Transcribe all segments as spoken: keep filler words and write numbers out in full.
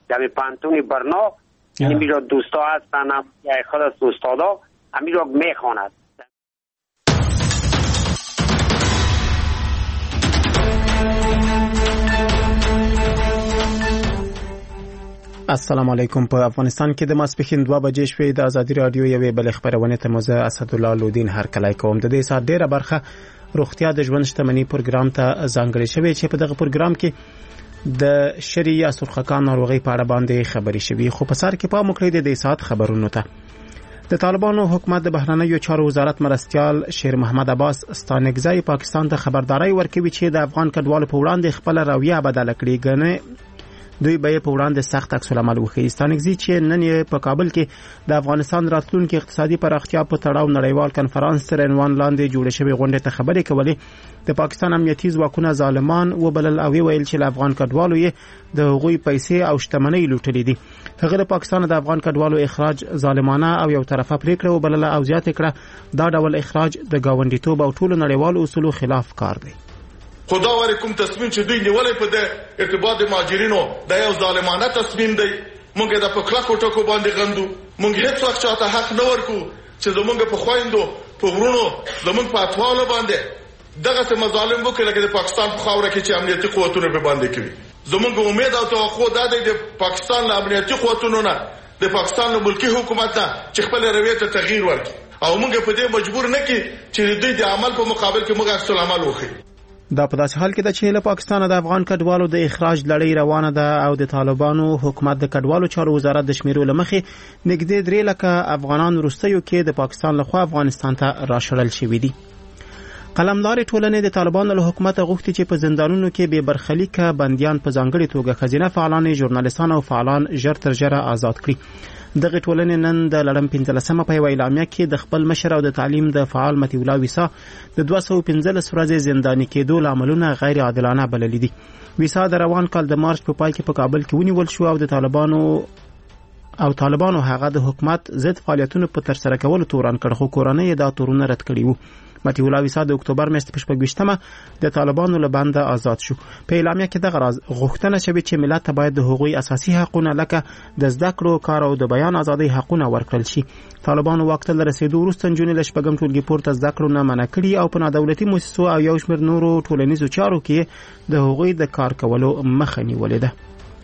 در پانتون برنا این میرا دوستا هستن خود از دوستادا همین را میخواند. السلام علیکم. په افغانستان کې د ماسپښین دوه بجې شوې د ازادي رادیو یوې بلې خپرونې ته مزه اسدالله لودین هرکلی کوم. د دې ساعت ډیره برخه روغتیا د ژوند شتمنۍ پروګرام ته ځانګړې شوې چې په دغه پروګرام کې د شری یا سرخکان ناروغۍ په اړه باندې خبرې شوې. خو په سر کې پام وکړئ د دې ساعت خبرونو ته. د طالبانو حکومت د بهرنیو چارو وزارت مرستیال شیر محمد عباس ستانکزی پاکستان ته خبرداري ورکوي چې د افغان کډوالو په وړاندې خپل رویه بدله کړي، ګنې دوی به په وړاندې سخت عکس العمل وښيي. ستانکزی چې نن یې په کابل کې د افغانستان راتلونکي اقتصادي پراختیا په تړاو نړیوال کنفرانس تر عنوان لاندې جوړ شوی غونډه ته خبرې کولې، د پاکستان امنیتي ځواکونه ظالمان وبلل او ویل چې له افغان کډوالو یې د هغوی پیسې او شتمنۍ لوټلې دي. هغه د پاکستان د افغان کډوالو اخراج ظالمانه او یو طرفه پریکړه وبلله او زیاته کړه دا ډول اخراج د گاونډیتوب او ټولو نړیوالو اصولو خلاف کار دی. خدا ور کوم تصمیم چې دوی نیولې په د ارتباط د مهاجرینو د یو ظالمانه تصمیم دی. مونږ د پکلا کوټو کو باندې غندو، مونږ هیڅ وخت چاته حق نه ورکو چې زمونږ په خويندو په ورونو زمونږ په اطفال باندې دغه څه مظالم وکړي لکه د پاکستان په خاوره کې چې امنیتي قوتونه به باندې کوي. زمونږ امید او توقع دا دی د پاکستان له امنیتي قوتونو نه د پاکستان له ملکی حکومت نه چې خپل رویه ته تغییر ورکړي او مونږ په دې مجبور نه کی چې دوی د عمل په مقابل کې موږ عکس العمل وکړو. دا په داسې حال کې ده چې له پاکستان د افغان کډوالو د اخراج لړۍ روانه ده او د طالبانو حکومت د کډوالو چارو وزارت د شمیرو لمخې نږدې درې لکه افغانان وروستیو کې د پاکستان لخوا افغانستان ته راشړل شوي دي. قلمدار ټولنې د طالبانو له حکومت غوښتي چې په زندانونو کې بې برخلیکه بندیان په ځانګړې توګه ښځینه فعالان، ژورنالیستان او فعالان ژر تر ژره آزاد کړي. دغه ټولنې نن د لړم پنځلسمه په یوه اعلامیه کې د خپل مشر او د تعلیم د فعال مطیع الله ویسا د دوه سوه پنځلس ورځې زنداني کېدو لاملونه غیر عادلانه بللي دي. ویسا د روان کال د مارچ په پای کې په کابل کې ونیول شو او د طالبانو او طالبانو هغه د حکومت ضد فعالیتونو په ترسره کولو تورن کړ، خو کورنۍ دا تورونه رد کړي وو. مطیع الله ویسا د اکتوبر میاشتې په شپږویشتمه د طالبانو له بنده آزاد شو. په اعلامیه کې دغه راز غوښتنه شوې چې ملت ته باید د هغوی اساسي حقونه لکه د زده کړو، کار او د بیان ازادۍ حقونه ورکړل شي. طالبانو واک ته له رسېدو وروسته نجونې له شپږم ټولګي پورته زده کړو نه منع کړي او په نادولتي مؤسسو او یو شمېر نورو ټولنیزو چارو کې د هغوی د کار کولو مخه نیولې ده.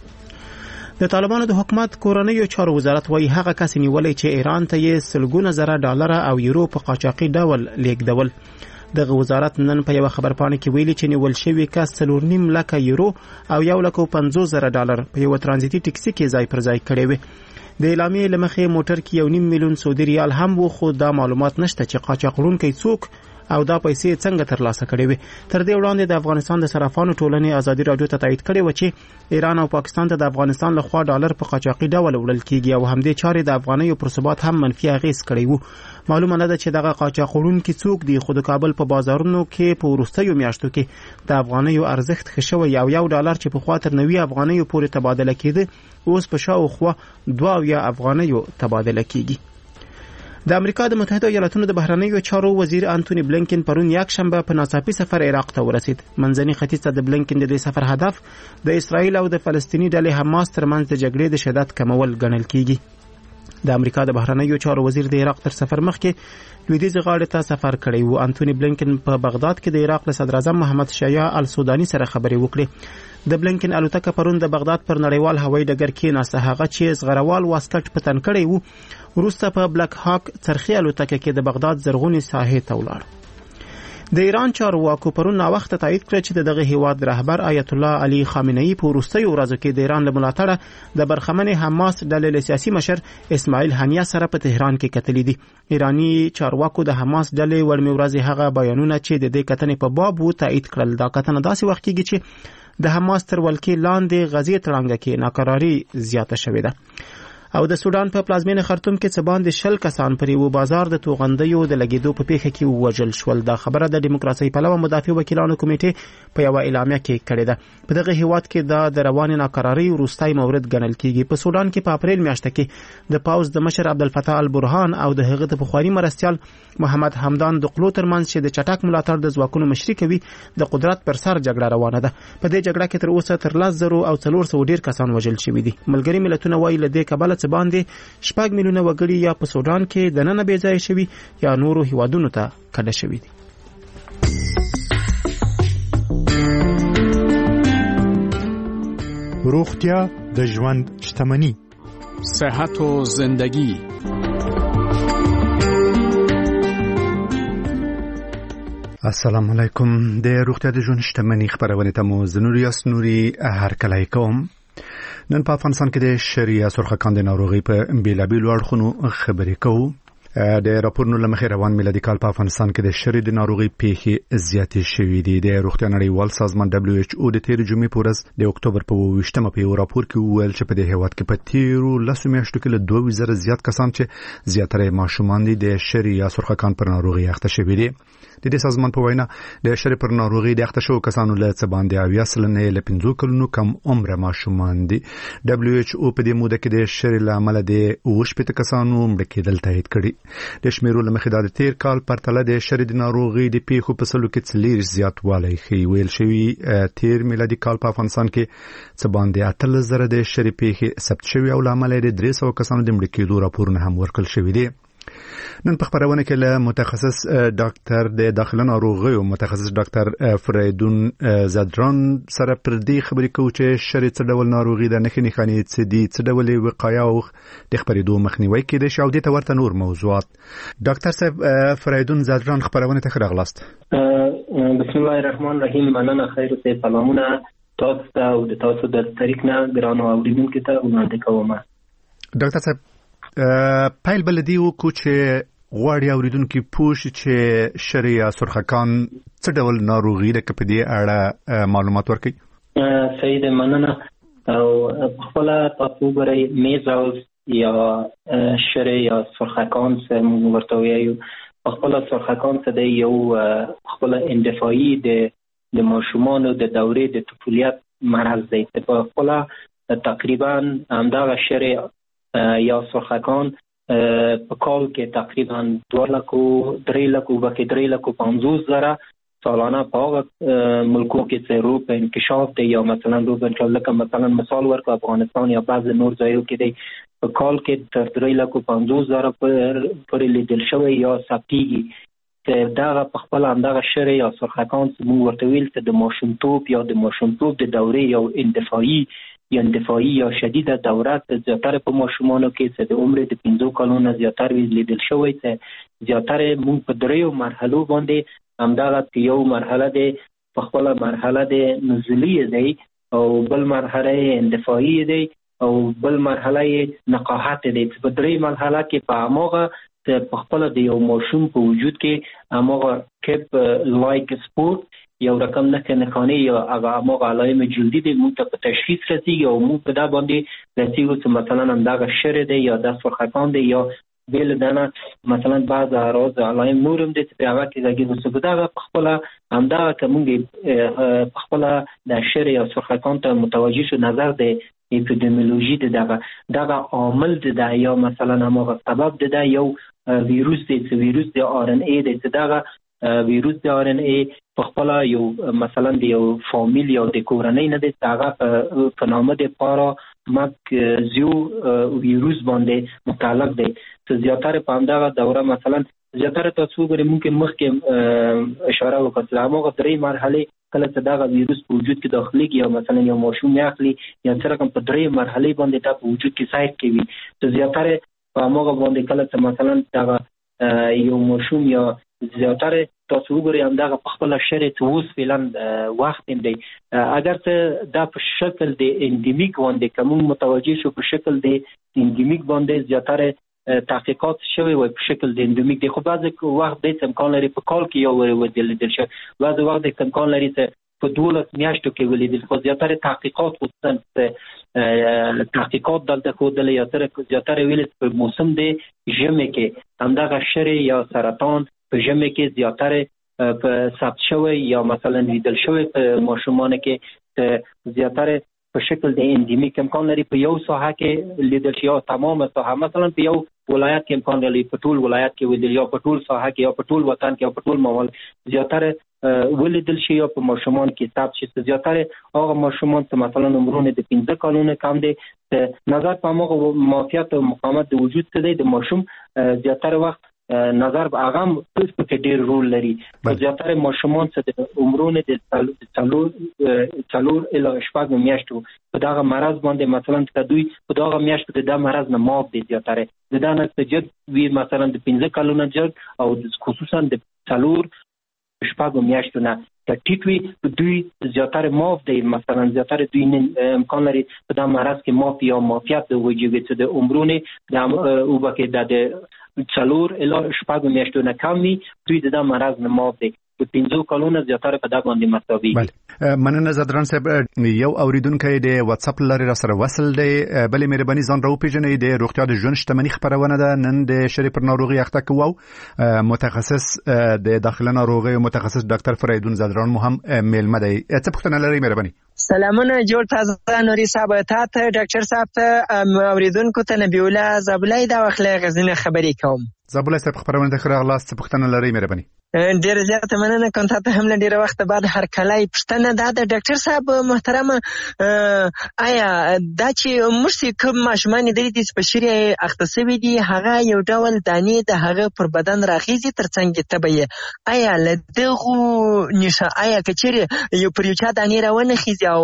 د طالبانو د حکومت کورنیو چارو وزارت وايي هغه کس نیولې چې ایران ته یې سلګونه زره ډالر او یورو په قاچاقي ډول لیږدول. دغه وزارت نن په یو خبرپاڼه کې ویلي چې نیول شوی کس څلور نیم لکه یورو او یو لکه پنځوس زره ډالر په یو ترانزیتي ټکسي کې ځای پر ځای کړی وي. د اعلامیې له مخې موټر کې یو نیم میلیون سعودي ریال هم و، خو دا معلومات نشته چې قاچاق وړونکی څوک او دا پیسې څنګه ترلاسه کړي وي. تر دې وړاندې د افغانستان د صرافانو ټولنې ازادي رادیو ته تایید کړی و چې ایران او پاکستان ته د افغانستان لخوا ډالر په قاچاقي ډول وړل کیږي او همدې چارې د افغانیو پر ثبات هم منفي اغېز کړی وو. معلومه نه ده چې دغه قاچاق وړونکي څوک دي، خو د کابل په بازارونو کې په وروستیو میاشتو کې د افغانیو ارزښت ښه شوی او یو ډالر چې پخوا تر نوي افغانیو پورې تبادله کېده اوس په شاوخوا دوه اویا افغانیو تبادله کېږي. د امریکا د متحده ایالاتونو د بهرنیو چارو وزیر انټونی بلینکن پرون یک شنبه په ناڅاپي سفر عراق ته ورسید. منځني ختیځ ته د بلینکن د دې سفر هدف د اسرائیل او د فلسطیني ډلې حماس ترمنځ د جګړې د شدت کمول ګڼل کیږي. د امریکا د بهرنیو چارو وزیر د عراق تر سفر مخکې لویدیځ غاړې ته سفر کړی و. انټونی بلینکن په بغداد کې د عراق له صدر اعظم محمد شیع السوداني سره خبرې وکړې. د بلینکن الوتکه پرون د بغداد پر نړیوال هوایي ډګر کې ناسته، هغه چې زغروال واسکټ په تن کړی وو وروسته په بلک هاک څرخي الوتکه کې د بغداد زرغونې ساحې ته ولاړ. د ایران چارواکو پرون ناوخته تایید کړ چې دغه هیواد رهبر آیت الله علي خامنه‌ای په وروستیو ورځو کې د ایران له ملاتړه د برخمنې حماس ډلې له سیاسي مشر اسماعیل هنیه سره په تهران کې کتلې دي. ایرانی چارواکو د حماس ډلې وړمې ورځې هغه بیانونه چې د دې کتنې په باب وو تایید کړل. دا کتنه داسې وخت کېږي چې د حماس تر ولکې لاندې غزې تړانګه کې ناکراری زیاته شوې ده. او د سودان په پلازمینه خرطوم کې څه باندې شل کسان پر یو بازار د توغندیو د لګیدو په پیښه کې ووژل شول. دا خبره د دیموکراسي پلوه مدافع وکیلانو کمیټې په یو اعلامیه کې کړې ده. په دغه هیواد کې دا د رواني ناکرارۍ وروستی مورد ګڼل کیږي. په سودان کې په اپریل میاشت کې د پاوز د مشر عبدالفتاح البرهان او د هغه د پخوانی مرستیال محمد حمدان د قلو ترمنځ چې د چټک ملاتړ د ځواکونو مشري کوي د قدرت پر سر جګړه روانه ده. په دې جګړه کې تر اوسه تر لس زرو او څلور سوه ډیر کسان وژل شوي دي. ملګري ملتونه وايي له دې کبله څه باندې شپږ میلیونه وګړي یا په سودان کې دننه بې ځایه شوي یا نورو هیوادونو ته کډه شوي دي. روغتیا د ژوند شتمني. صحت و زندگی. السلام علیکم. د روغتیا د ژوند شتمني خبرونه ته مو زنوري اسنوري هر کله کوم. نن په افغانستان کې د شریعه سرخکان د ناروغي په بیلابیلو اړخونو خبرې کوو. د راپورونو لمخې روان میلادي کال په افغانستان کې د شری د ناروغي پیښې زیاتې شوې دي. د روغتیا نړیوال سازمان دبليو ایچ او د تیر جمعې په ورځ د اکتوبر په اووه په یو راپور کې وویل چې په دې هیواد کې په تیرو لسو میاشتو کې له دوه زره زیات کسان چې زیاتره ماشومان دي د شری یا سرخکان پر ناروغي اخته شوي دي. د دې سازمان په وینا د شری پر ناروغي د اخته شو کسانو له څه باندې اویا سلنه له پنځو کلونو کم عمر ماشومان دي. دبليو ایچ او په دې موده کې د شری له امله د اوه شپږ کسانو مړه کېدل تایید کړي. د شمیرو لمخې د تیر کال پرتله د شری د ناروغي د پیښو په سلو کې څلور زیاتوالی ښیي. ویل شوی تیر میلادي کال په افغانستان کې څه باندې اتلس زره د شری پیښې ثبت شوي او له امله د درې سوه کسانو د مړه کېدو راپورونه هم ورکړل شوي دي. نن په خبرونه کې له متخصص ډاکټر د داخله ناروغیو متخصص ډاکټر فریدون زادران سره پر دې خبرې کوو چې شری څه ډول ناروغي ده، نښې نښانې څه دي، څه ډول وقایه او د خپرېدو مخنیوی کېدای شي او دې ته ورته نور موضوعات. ډاکټر صاحب فریدون زادران خبرونه ته ښه راغلاست. بسم الله الرحمن الرحیم. مننه. خیر اوسئ. سلامونه تاسو ته او د تاسو د طریق نه ګرانو اوریدونکو ته وړاندې کوم. ډاکټر صاحب پایل بلدی وکړو چې غواړي اوریدونکو پوه شي چې شری یا سرخکان څه ډول ناروغي ده، که په دې اړه معلومات ورکړي. صحیح ده. مننه. او خپل تاسو وګورئ میزلز یا شری یا سرخکان څه موږ ورته وایو. خپل سرخکان څه دی؟ یو خپل اندفاعي د د ماشومانو د دورې د طفولیت مرض دی. په خپل تقریبا همدغه شری یا سرخکان په کال کې تقریبا دوه لکو درې لکو بلکې درې لکو پنځوس زره سالانه په هغه ملکو کې چې رو په انکشاف دی یا مثلا رو په انکشاف لکه مثلا مثال ورکړو افغانستان یا بعض نور ځایو کې دی په کال کې تر درې لکو پنځوس زره پورې لیدل شوی یا ثبتېږي. چې دغه په خپل همدغه شری یا سرخکان چې موږ ورته ویل چې د ماشومتوب یا د ماشومتوب د دورې یو اندفاعي یا اندفاعي یا شدیده دوره زیاتره په ماشومانو کې چې د عمر د پنځو کلونو زیاتره لیدل شوی چې زیاتره موږ په دریو مرحلو باندې همدغه یو مرحله دی په خپل مرحله د نزولي دی او بل مرحله اندفاعي دی او بل مرحله نقاحت دی. په درې مرحله کې په هغه په خپل د یو ماشوم په وجود کې هغه کپ لایک سپورت یو رقم نه نخانه یا هغه هغه علائم جلدی دی موږ ته په تشخیص رسیږي او موږ په دا باندې رسیږو چې مثلا همدغه شری دی یا د سرخکان دی یا بل دنه مثلا بعض اعراض علائم نورم دي چې هغه کې دغه وسبدغه په خپل همدغه کومږي په خپل د شری یا سرخکان ته متوجه شو نظر دی اپیدمیولوژي دغه دغه عامل دی یا مثلا هغه سبب دی یو ویروس دی چې ویروس دی آر ان ای دی چې دغه ویروس د آر ان ای په خپل یو مثلا د یو فامیل یا د کورنۍ نه دی هغه په نامه د پارا مک زیو ویروس باندې متعلق دی چې زیاتره په همدغه دوره مثلا زیاتره تاسو ګورئ ممکن مخکې اشاره وکړه هغه درې مرحله کله چې دغه ویروس په وجود کې داخليږي یا مثلا یو ماشوم یاخلي یا څنګه کوم په درې مرحله باندې دا په وجود کې سایت کوي چې زیاتره په هغه باندې کله چې مثلا دغه یو ماشوم یا زیاتره تاسو وګورئ همدغه په خپل شری ته اوس فعلا وخت دی اگر ته دا په شکل د اندیمیک باندې کوم متوجه شو په شکل د اندیمیک باندې زیاتره تحقیقات شوی وي په شکل د اندیمیک دی خو بعضی وخت د امکان لري په کال کې یو ودل دل شي بعضی وخت د امکان لري چې په دولس میاشتو کې ولیدل، خو زیاتره تحقیقات خصوصا تحقیقات دلته ښودلې یا زیاتره ویل په موسم د ژمي کې همدغه شری یا سرطان په ژمي کې زیاتره په ثبت شوی یا مثلا لیدل شوی په ماشومانو کې زیاتره په شکل د اندیمیک امکان لري په یو ساحه کې لیدل شي یا تمام ساحه، مثلا په یو ولایت کې امکان لري په ټول ولایت کې ولیدل یا په ټول ساحه کې یا په ټول وطن کې یا په ټول ممال زیاتره ولیدل شي یا په ماشومان کې ثبت شي. زیاتره هغه ماشومان چې مثلا عمرونه د پنځه کلونو کم دي نظر په هغه معافیت او مقاومت د وجود څخه د ماشوم زیاتره وخت نظر به هغه پس په ډیر رول لري. زیاتره ماشومان چې د عمرونه د څلور څلور اله شپږ میاشتو په دغه مرض باندې مثلا چې دوی په دغه میاشتو د مرض نه معاف دي زیاتره د دانه سجد وی مثلا د پنځه کلونو جګ او خصوصا د څلور شپږ میاشتو نه ټیټ وي دوی زیاتره معاف دي، مثلا زیاتره دوی امکان لري په دغه مرض کې معاف یا معافیت د وجوب چې د عمرونه د او بکه د څلور اله شپږ میاشتو نه کم وي دوی د دغه مرض نه معاف دي. په پنځو کلونو زیاتره په دغه باندې مساوي. بله مننه زدران صاحب. یو اوریدونکو د واتس اپ لري را سره وصل دی. بلې مهرباني ځان راو پیژنئ. د روغتیا د ژوند شتمنۍ خبرونه ده. نن د شری پر ناروغي اخته کوو متخصص د داخله ناروغي او متخصص ډاکټر فریدون زدران مو هم میلمه دی. څه پوښتنه لرئ مهرباني؟ سلامونه جوړ تازه نوري صاحب ته ډاکټر صاحب ته اوریدونکو ته نبی الله زبلای دا وخت غزنه خبرې کوم. زبلای صاحب خبرونه د خره غلاس څه پوښتنه لرئ مهرباني؟ ډیر زیاته مننه کوم ته هم ډیر وخت بعد هر کله پښتنه دا د ډاکټر صاحب محترم آیا دا چې مرسي کوم ماشومان د دې په شری اختصاصي دي هغه یو ډول دانې د هغه پر بدن راخیزي ترڅنګ تبې آیا لدغه نشه آیا کچري یو پر یو چا دانې راونه خيزي او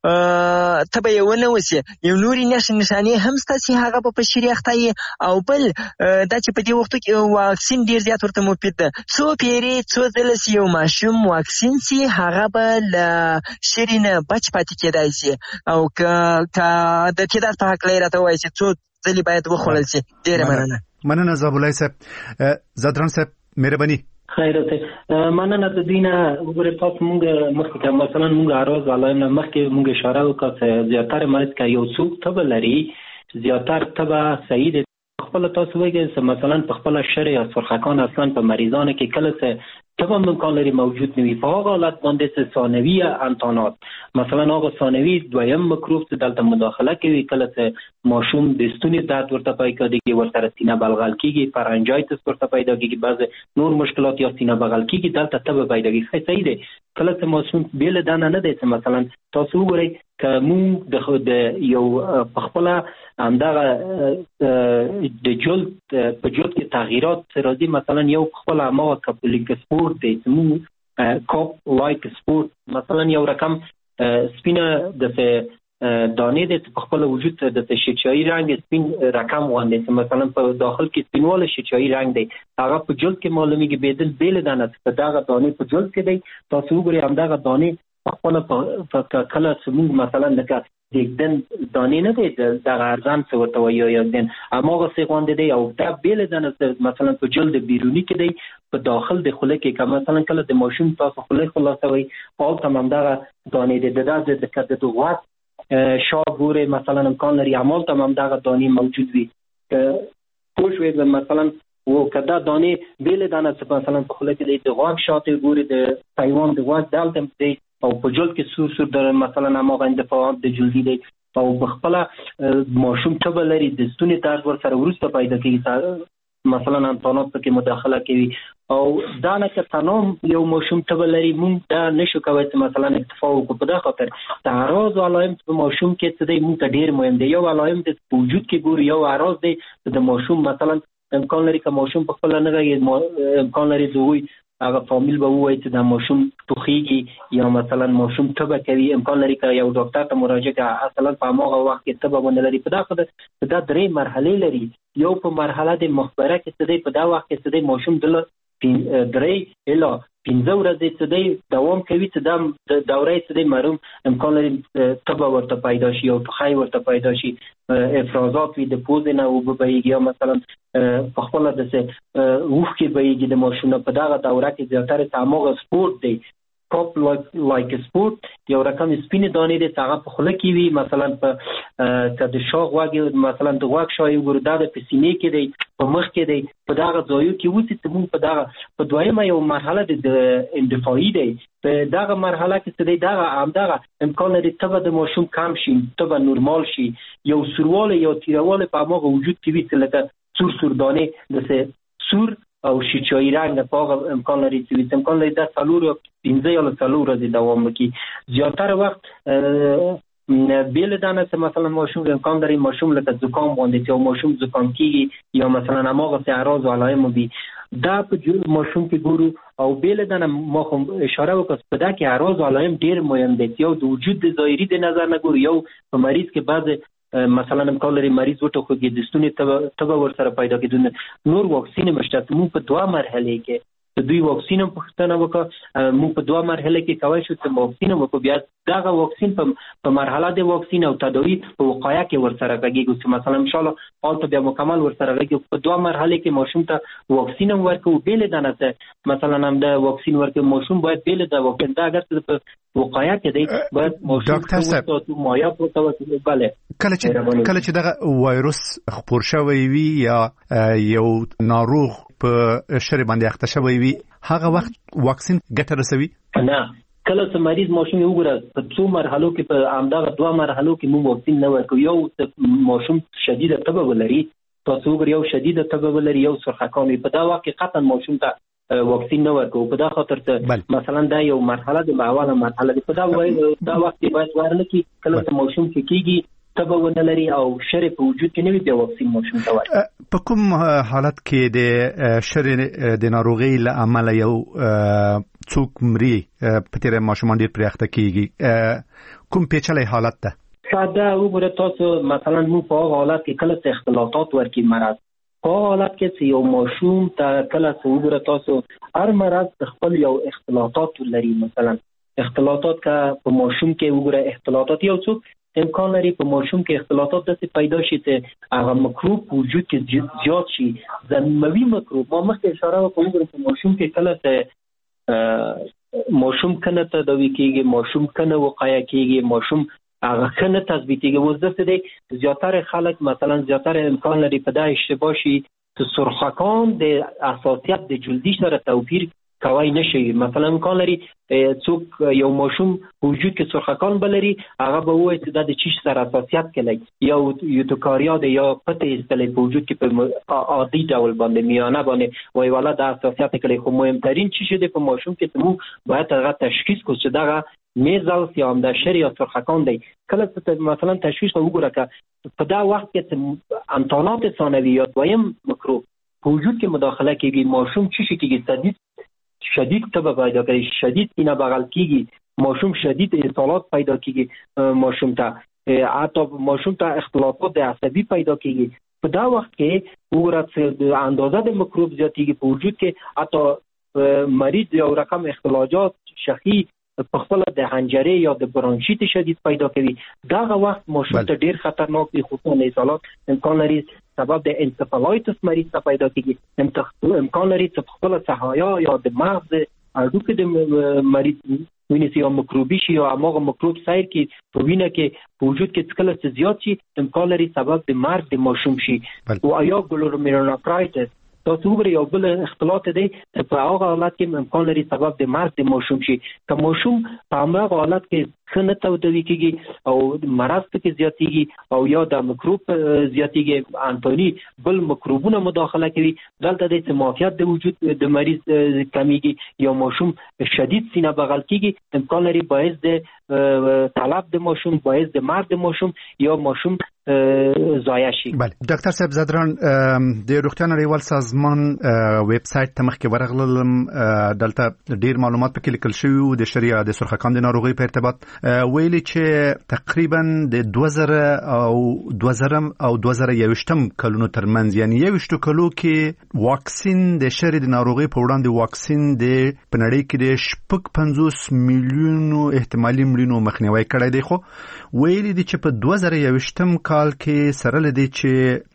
تبې ونه وسی یو نوري نشه نشانه هم ستاسي هغه په شری اخته او بل دا چې په دې وخت کې واکسین ډیر زیات ورته مفید ده سو پیری څو ځله چې یو ماشوم واکسین سي هغه به له شری نه بچ پاتې کېدای شي او که د تدار په حق لري راته وایي چې څو ځلې باید وخوړل شي. ډېره مننه. مننه زابلای صاحب. زدران صاحب مهرباني. خیرته مننه د دینه وګوره تاسو مونږ مخکې مثلا مونږ اراز علایم مخکې مونږ اشاره وکړه چې زیاتره مرض کا یو څوک تبه لري زیاتره تبه صحیح ده خپل تاسو وایي چې مثلا په خپل شری یا سرخکان اصلا په مریضانو کې کله څه تبه امکان لري موجود نه وي په هغه حالت باندې چې ثانوي انتانات مثلا هغه ثانوي دویم مکروب چې دلته مداخله کوي کله چې ماشوم د ستوني درد ورته پیدا کېږي ورته سینه بلغل کېږي پرنجایتس ورته پیدا کېږي بعض نور مشکلات یا سینه بغل کېږي دلته تبه پیدا کېږي. صحیح ده کله چې ماشوم بیل دانه نه دی چې مثلا تاسو وګورئ که مونږ د یو په خپل همدغه د جلد په جلد کې تغییرات راځي مثلا یو خپل ما کپلیک سپورت دی مونږ کاپ لایک سپورت مثلا یو رقم سپینه د دانې د خپل وجود د شیچایی رنگ سپین رقم وانه مثلا په داخل کې سپینواله شیچایی رنگ دی هغه په جلد کې معلومیږي بدل بیل دانه په دغه دانې په جلد کې دی تاسو وګورئ همدغه دانې خپل په کله سمون مثلا لکه دګدن دانې نه دی د ارزان څه ورته وایي یا دن اماغه څه غوند دی او دا بیل دانه مثلا په جلد بیرونی کې دی په داخل د خوله کې که مثلا کله د ماشوم تاسو خوله خلاصوي او تمام دغه دانې د دغه د کده د غوات شاګوره مثلا امکان لري عمل تمام دغه دانې موجود وي پوه شوي مثلا و کدا دانې بیل دانه مثلا په خوله کې د غوږ شاته ګوري د تایوان د غوږ دالته دی او په جلد کې سور سور در مثلا اماغه اندفاعات د جلدی دی او بخپل ماشوم تبه لري د ستوني درد ور سره ورسته پیدا کیږي مثلا انتانات کې مداخله کوي او دا نه که تنام یو ماشوم تبه لري مونږ دا نشو کوي چې مثلا اکتفا وکړو په دا خاطر تعرض علایم په ماشوم کې څه دی مونږ ته ډیر مهم دی یو علایم د وجود کې ګوري یو اعراض دی د ماشوم مثلا امکان لري که ماشوم په خپل نه غږی امکان لري دوی هغه فامیل به وایي چې دا ماشوم ټوخیږي یا مثلا ماشوم تبه کوي امکان لري که یو ډاکټر ته مراجعه کوي اصلا په هغه وخت کې تبه باندې لري په دا خاطر دا درې مرحله لري یو په مرحله د مخبره کې څه دی په دا وخت کې څه دی ماشوم د درې اله پنځه ورځې څه دی دوام کوي چې دا د دورې څه دی معلوم امکان لري تبه ورته پیدا شي او ټوخی ورته پیدا شي افرازات وي د پوزې نه اوبه بهیږي یا مثلا په خپله داسې اوښکې بهیږي د ماشوم په دغه دوره کې زیاتره هماغه سپورت دی کاپ لایک سپورت یو رقم سپین دانې د هغه په خوله کې وي مثلا په کده شاغ واګي مثلا د واګ شای ګور دا د پسینې کې دی په مخ کې دی په داغه ځایو کې وتی ته مون په داغه په دویمه یو مرحله د اندفاعي دی په داغه مرحله کې څه دی داغه همداغه امکان لري تبه د ماشوم کم شي تبه نورمال شي یو سرواله یو تیرواله په هغه وجود کې وي لکه سور سور دانې د سور او شیچایی رنگ په هغه امکان لري چې امکان لري د څلور پنځه یا څلور ورځې دوام وکړي زیاتره وخت بیل دانه چې مثلا ماشوم امکان لري ماشوم لکه زکام باندې چې ماشوم زکام کیږي یا مثلا هغه څه اعراض او علائم دي دا په ماشوم کې ګورو او بیل دانه ما خو اشاره وکړه په دا کې اعراض او علائم ډیر مهم دي یو د وجود د ظاهري د نظر نه ګورو یو په مریض کې بعض مثلا امکان لري مریض وټوخیږي د ستوني تبه ورسره پیدا کېدونه نور واکسین مشته مو په دوه مرحله کې د دوی واکسین په ختنه وکړه مو په دوه مرحله کې کوي شو چې واکسین وکړو بیا دا واکسین په مرحله د واکسین او تداوی په وقایه کې ورسره کېږي چې مثلا ان شاء الله حالت بیا مکمل ورسره کېږي په دوه مرحله کې ماشوم ته واکسین ورکو بیل دانه ته مثلا هم د واکسین ورکو ماشوم باید بیل د واکسین دا اگر په وقایه کې دی باید ماشوم ته مایا پروتو bale کله چې کله چې دغه وایروس خپور شوی وي یا یو ناروغ په شری باندې اخته شوی وي هغه وخت واکسین ګټه رسوي نه کله چې مریض ماشوم یو ګره په څو مرحلو کې په همدغه دوه مرحلو کې مو واکسین نه ورکو یو ماشوم شدید تبه ولري تاسو ګر یو شدید تبه ولري یو سرخکان په دا وخت کې قطعا ماشوم ته واکسین نه ورکو په دا خاطر ته مثلا دا یو مرحله د اوله مرحله په دا دا وخت باید ورنه کې کله چې ماشوم کې کیږي تبه ونه لري او شری په وجود کې نه وي بیا واکسین ماشوم ته ورکړي. په کوم حالت کې د شری د ناروغي له امله یو څوک مري په تیر ماشومان ډیر پرېخته کیږي کوم پیچلې حالت ده؟ ساده وګوره تاسو مثلا مو په حالت کې کله څه اختلاطات ورکی مرض په حالت کې چې یو ماشوم ته کله څه وګوره تاسو هر مرض خپل یو اختلاطات لري مثلا اختلاطات کا په ماشوم کې وګوره اختلاطات یو څوک امکان لري په ماشوم کې اختلاطات داسې پیدا شي چې هغه مکروب وجود کې زیات شي زموي مکروب ما مخکې اشاره وکړم په ماشوم کې کله ته ماشوم کنه تداوی کیږي ماشوم کنه وقایه کیږي ماشوم هغه کنه تثبیتیږي وزته دي زیاتره خلک مثلا زیاتره امکان لري په دا اشتباه شي چې سرخکان د اساسیت د جلدی سره توپیر کوي نشي مثلا امکان لري څوک یو ماشوم وجود کې سرخکان بلري هغه به وایي چې د چیش سره اساسیت کوي یو یوتوکاریا د یا پته استلې په وجود کې په عادي ډول باندې میانه باندې وایي والا د اساسیت کوي خو مهمترین چیز دی په ماشوم کې مو باید هغه تشخیص کو چې دغه میزلز یا هم د شری یا سرخکان دی کله چې مثلا تشخیص وګوره که په دا وخت کې انتانات ثانوي یا دویم مکروب په وجود کې مداخله کوي ماشوم چی شي کېږي شدید شدید تبه پیدا کوي شدید سینه بغل کیږي ماشوم شدید اصابات پیدا کیږي ماشوم ته حتی ماشوم ته اختلاطات عصبی پیدا کیږي په دا وخت کې وګوره د اندازه د مکروب زیاتیږي په وجود کې حتی مریض یو رقم اختلاجات شخی په خپل د حنجره یا د برانشیت شدید پیدا کوي دا وخت ماشوم ته ډیر خطرناک دي خصوصا اصابات امکان لري سبب د انسفالایتس مریض ته پیدا کیږي امکان لري چې خپل صحایا یا د مغز اډوکه د مریض ویني یا مکروبي شي یا هغه مکروب سیر کې په وینه کې په وجود کې څکل څه زیات شي امکان لري سبب د مرګ د ماشوم شي او یا ګلومیرولونفرایټس تاسو وګورئ یو بل اختلاط دی په هغه حالت کې امکان لري سبب د مرګ د ماشوم شي که ماشوم په هغه حالت کې څنګه تودوي کیږي او مرض کې زیاتیږي او یا د مکروب زیاتیږي انټونی بل مکروبونه مداخله کوي دلته د معافیت د وجود د مریض کمیږي یا ماشوم شدید سینه بغل کیږي امکان لري باعث د طلب د ماشوم باعث د مرګ د ماشوم یا ماشوم ضایع شي. بله ډاکټر صاحب زدران د روغتیا نړیوال سازمان ویب سټ ته مخکې ورغلم دلته ډیر معلومات پکې لیکل شوی او د شریعه د سرخکان د ناروغي په ارتباط ویلي چې تقریبا د دوه زره او دوه زره او دوه زره یوشتم کلونو ترمنځ یعنی یوشتو کلو کې واکسین د شری د ناروغي په وړاندې واکسین د پنړی کې د شپږ پنځوس میلیونو احتمالي مړینو مخنیوي کړی دی خو ویلي دي چې په دوه زره یوشتم کال کې سره لدی چې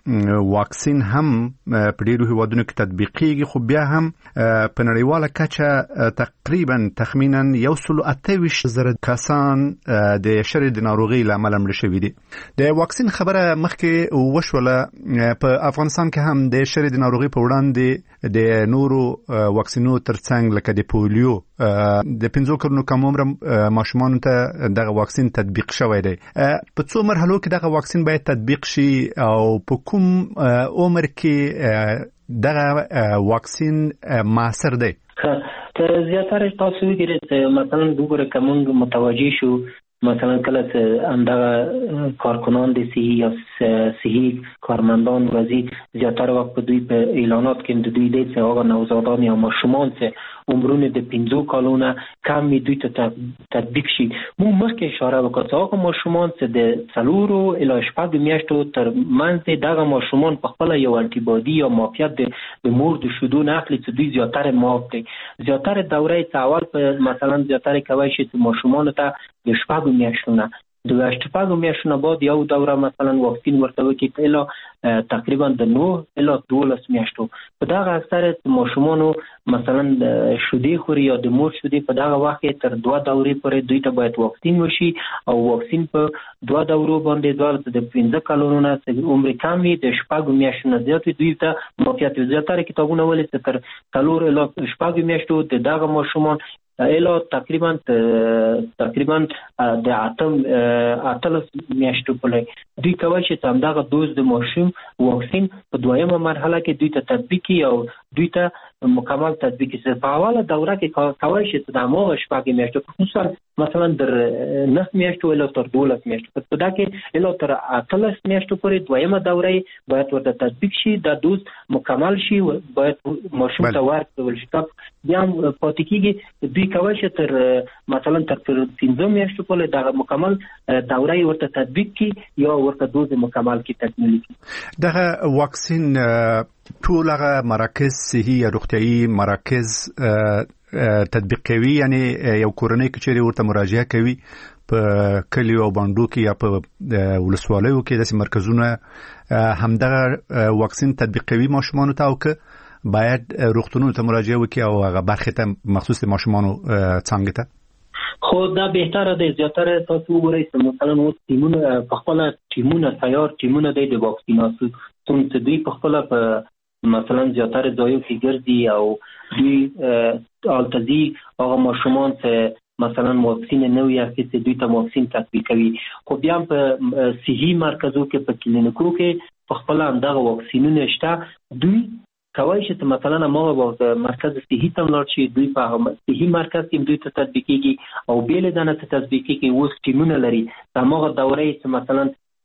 واکسین هم په ډیرو هیوادونو کې تطبیقیږي، خو بیا هم په نړیواله کچه تقریبا تخمینا یو سل اته ویشت زره کسان د شری د ناروغي لامل مړ شوي دي. د واکسین خبره مخکې وشوله، په افغانستان کې هم د شری د ناروغي په وړاندې د نورو واکسینو ترڅنګ لکه د پولیو د پنځو کلونو کم عمر ماشومان ته دغه واکسین تطبیق شوی دی. په څو مرحلو کې دغه واکسین باید تطبیق شي او په کوم عمر کې دغه واکسین موثر دی؟ که زیاتره تاسو وګورئ مثلا وګورئ که موږ متوجه شو مثلا کله چې همدغه کارکنان د صحي یا صحي کارمندان ورځي زیاتره وخت په دوی په اعلانات کې د دوی دی چې هغه نوزادان یا ماشومان چې عمرونه د پنځو کالونه کم وي دوی ته تطبیق شي. موږ مخکې اشاره وکړه چې هغه ماشومان چې د څلورو الی شپږو میاشتو تر منځ دغه ماشومان په خپله یو انټي یا معافیت د مور د شیدو نه اخلي چې دوی زیاتره معاف دي. زیاتره دوره چې اول په مثلا زیاتره کولی شي چې ماشومانو ته د شپږو میاشتو نه د شپږو میاشتو نه بعد یو دوره مثلا واکسین ورته وکړي الی تقریبا د نو الی دولس میاشتو. په دغه اکثره ماشومانو مثلا شیدې خوري یا د مور شیدې په دغه وخت کې تر دوه دورې پورې دوی ته باید واکسین وشي او واکسین په دوه دورو باندې دوه د پنځه کلونو نه عمر کم وي د شپږو میاشتو نه زیات دوی ته معافیت وي. زیاتره کتابونه ولې چې تر څلور الی شپږو میاشتو د دغه ماشومان الا تقریبا تقریبا د اتم اتلس میاشتو پورې دوی کولی شي چې همدغه دوز د ماشوم واکسین په دویمه مرحله کې دوی ته تطبیق کړي او دوی ته مکمل تطبیق کړي. په اوله دوره کې کولی شي چې د هماغه شپږ میاشتو خصوصا مثلا در نه میاشتو الا تر دولس میاشتو په دا کې الا تر اتلس میاشتو پورې دویمه دوره باید ورته تطبیق شي، دا دوز مکمل شي، باید ماشوم ته ورکړل شي. بیا هم پاتې کېږي دوی کولی شي تر مثلا تر پنځه میاشتو پورې دغه مکمل دوره ورته تطبیق کړي یا ورته دوز مکمل کې تکمیل کړي. دغه واکسین ټول هغه مراکز صحي یا روغتیايي مراکز تطبیق کوي، یعنی یو کورنۍ کې چیرې ورته مراجعه کوي په کلیو او باندو کې یا په ولسوالیو کې داسې مرکزونه همدغه واکسین تطبیق کوي ماشومانو ته، او که باید روغتونونو ته مراجعه وکړي او هغه برخې ته مخصوص د ماشومانو څانګې ته؟ خو دا بهتره دی. زیاتره تاسو وګورئ چې مثلا اوس ټیمونه په خپله ټیمونه تیار ټیمونه دی د واکسیناسیون چې دوی په خپله په مثلا زیاتره ځایو کې ګرځي او دوی هلته ځي هغه ماشومان چې مثلا واکسین نه وي اخیستې دوی ته واکسین تطبیق کوي. خو بیا هم په صحي مرکزو کې په کلینیکو کې په خپله همدغه واکسینونه شته. دوی کولی شي چې مثلا ما مرکز صحي ته ولاړ شي، دوی په صحي مرکز کې دوی ته تطبیق کېږي او بې له دنه ته تطبیق کېږي. اوس ټیمونه لري د هماغه دورې چې مثلا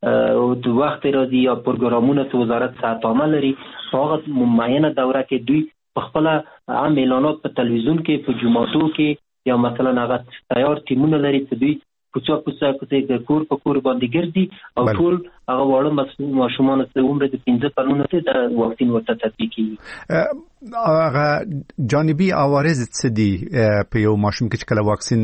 د وخت راځي یا پروګرامونه چې وزارت صحت عامه لري په هغه معینه دوره کې دوی په خپله عام اعلانات په تلویزیون کې په جوماتو کې یا مثلا هغه تیار ټیمونه لري چې دوی کوڅه کوڅه کوڅه کور په کور باندې ګرځي او ټول هغه واړه ماشومان چې عمر د پنځه کلونو ته د واکسین ورته تطبیق کیږي. هغه جانبي عوارض څه دي په یو ماشوم کې چې کله واکسین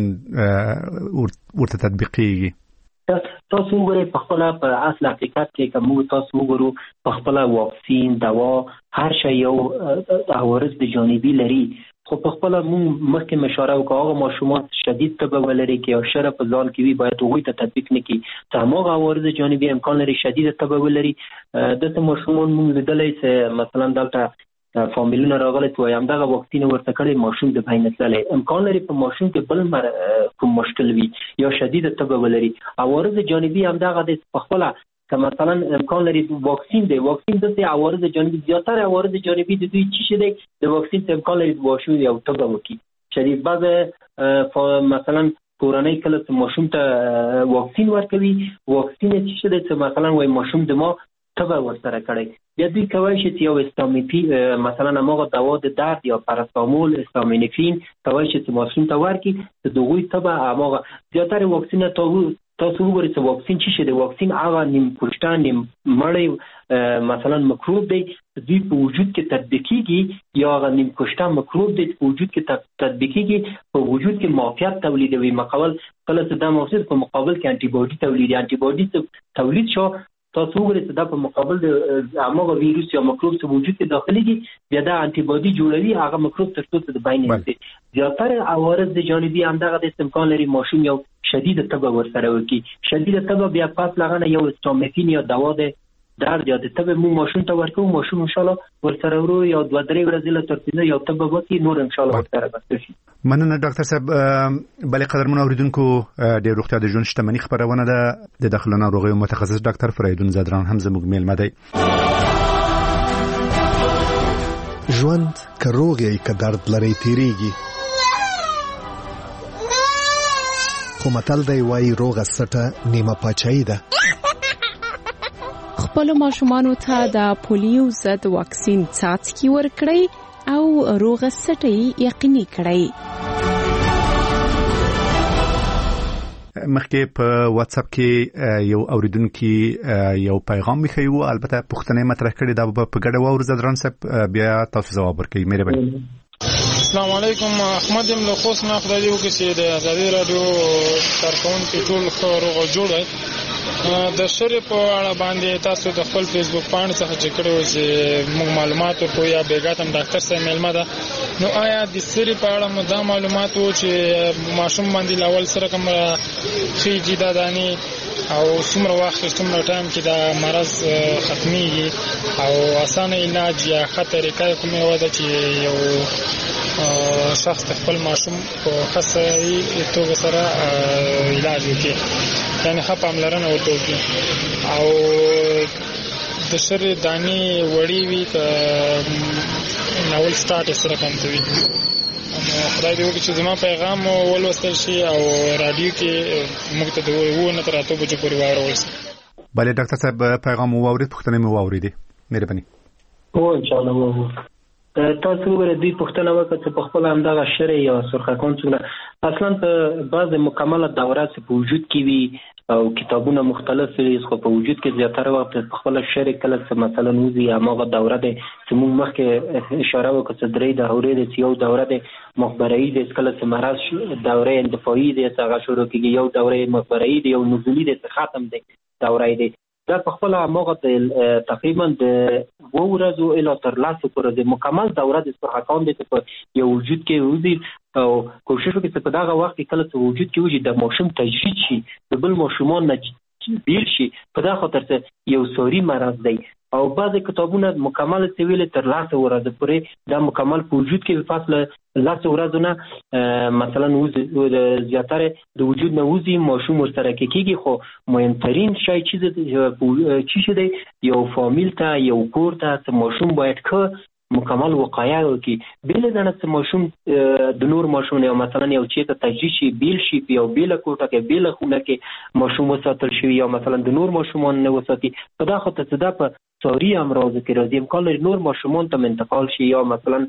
ورته تطبیق کیږي؟ تاسو وګورئ په خپله په اصل حقیقت کې که موږ تاسو وګورو په خپله واکسین دوا هر شی یو عوارض د جانبي لري. خو په خپله موږ مخکې اشاره وکړو هغه ماشومان شدید تبه ولري کې یا شره په ځان کې وي باید هغوی ته تطبیق نه کړي. چې هماغه عوارض جانبي امکان لري شدیده تبه ولري. دلته ماشومان موږ لیدلی چې مثلا دلته فامیلونه راغلی چې وایي همدغه واکسین ورته کړی ماشوم د بین تللی، امکان لري په ماشوم کې بل کوم مشکل وي یا شدیده تبه ولري. عوارض جانبي همدغه دی په خپله که مثلا امکان لري واکسین دی واکسین داسې عوارض جانبي زیاتره عوارض جانبي د دوی څه شي دی د واکسین ته امکان لري ماشوم یو تبه وکړي شدید. بعض مثلا کورنۍ کله چې ماشوم ته واکسین ورکوي واکسین څه شي دی چې مثلا وایي ماشوم د ما تبه ورسره کړی، بیا دوی کولی شي چې یو استامینوفین مثلا هماغه دوا د درد یا پاراسټامول استامینوفین کولی شي چې ماشوم ته ورکړي چې د هغوی تبه هماغه زیاتره واکسین ته تاسو وګورئ چې واکسین څه شی دی. واکسین هغه نیم کشته نیم مړی مثلا مکروب دی دوی په وجود کې تطبیق کېږي یا هغه نیم کشته مکروب دی په وجود کې تطبیق کېږي په وجود کې معافیت تولیدوي. مقابل کله چې دا موجود په مقابل کې انټي باډي تولیدي انټي باډي تولید شو تاسو وګورئ چې دا په مقابل د هغه ویروس یا میکروب چې وجود کې داخليږي بیا دا انټي بادي جوړوي هغه میکروب تر څو د باندې نشي زیاتره عوارض د جانبي همدغه د امکان لري ماشوم یو شدید تبه ورسره وکړي. شدید تبه بیا پاس لغنه یو استامفین یا دوا ده درد یا د تبه مو ماشوم ته ورکو ماشوم ان شاء الله ورسره ورو یا دوه درې ورځې له ترڅینه یو تبه وکړي نور ان شاء الله ورسره بسشي. مننه ډاکټر صاحب. بلې قدرمن اوریدونکو د روغتیا د ژوند شتمنۍ خبرونه ده د داخله ناروغیو متخصص ډاکټر فریدون زدران هم زموږ میلمه دی. ژوند که روغ یې که درد لري تیریږي خو متل دی وایي روغه سټه نیمه پاچاهي ده. خپل ماشومانو ته د پولیو ضد واکسین څاڅکي ورکړئ او روغه سټه یقیني کړئ. مخکې په واتس اپ کې یو اوریدونکو یو پیغام میخیو البته پښتنه مطرح کړی دا په ګډه وور زدران صاحب بیا تاسو جواب ورکړئ. مهرباني. السلام علیکم. احمد یم له خوست نه. خدای دې وکړي چې د ازادي رادیو کارکونکو ټول خبرو جوړه د شری په اړه باندې تاسو د خپل فیسبوک باندې څخه چې کړو چې موږ معلومات ورکو یا بیګاتم ډاکټر صاحب ملما ده نو آیا د سری په اړه مو دا معلومات وو چې ماشوم باندې لاول سره کوم خېږي دا دانی او څومره وخت څومره ټایم کې دا مرض ختميږي او اسانه علاج یا خطر کوي کومه ودا چې یو شخص خپل ماشوم په خاصه توګه سره علاج وکړي یعنی ښه پاملرنه وکړي او د شری دانی وړي وي ک ناول سٹارټ سره کوي. خدای دې وکړي چې زما پیغام ولوستل شي او رادیو کې موږ ته د وو نه تر اته بجې پورې واورول شي. بله ډاکټر صاحب پیغام واورید پښتنه مې واوریدي. مهرباني. او ان شاء الله تاسو ورته دوی پښتنه وکړه چې په خپل همدغه شری یا سرخکان څنګه اصلا په بعض مکمله دورات په وجود کې وي او کتابونه مختلف دي خو په وجود کې زیاتره وخت په خپل شری کله چې مثلا وزي هغه دوره ده چې موږ مخکې اشاره وکړه چې درې د اورې د یو دوره ده مخبري ده کله چې مرز دوره اندفاعي ده څنګه شروع کیږي یو دوره مخبري ده یو نزولي ده ختم ده دوره ده دا په خپل هغه تقریبا د وو ورځو اله تر لاسو پورې د مکمل دوره د سرحکام د په یو وجود کې وزي او کوشش وکړي چې په دغه وخت کې کله چې وجود کې وجود د موشم تجرید شي د بل موشمان نه بیل شي په دغه خاطر چې یو سوري مرض دی او بعض کتابونه مکمل سویل تر لاسو ورځو پورې دا مکمل په وجود کې فاصله لاسو ورځو نه مثلا وز زیاتره د وجود نه وزي موشم سره کېږي خو مهمترین شی چې چې دی یو فامیل ته یو کور ته چې موشم باید که مکمل وقایه وکړي بیل دنه چې موشم د نور موشم یو مثلا یو چې ته تجرید شي بیل شي یو بیل کوټه کې بیل خونه کې موشم وساتل شي یا مثلا د نور موشمان نه وساتي په دا خاطر چې دا په سوري امراض کې راځي امکان لري نور ماشومان ته انتقال شي یا مثلا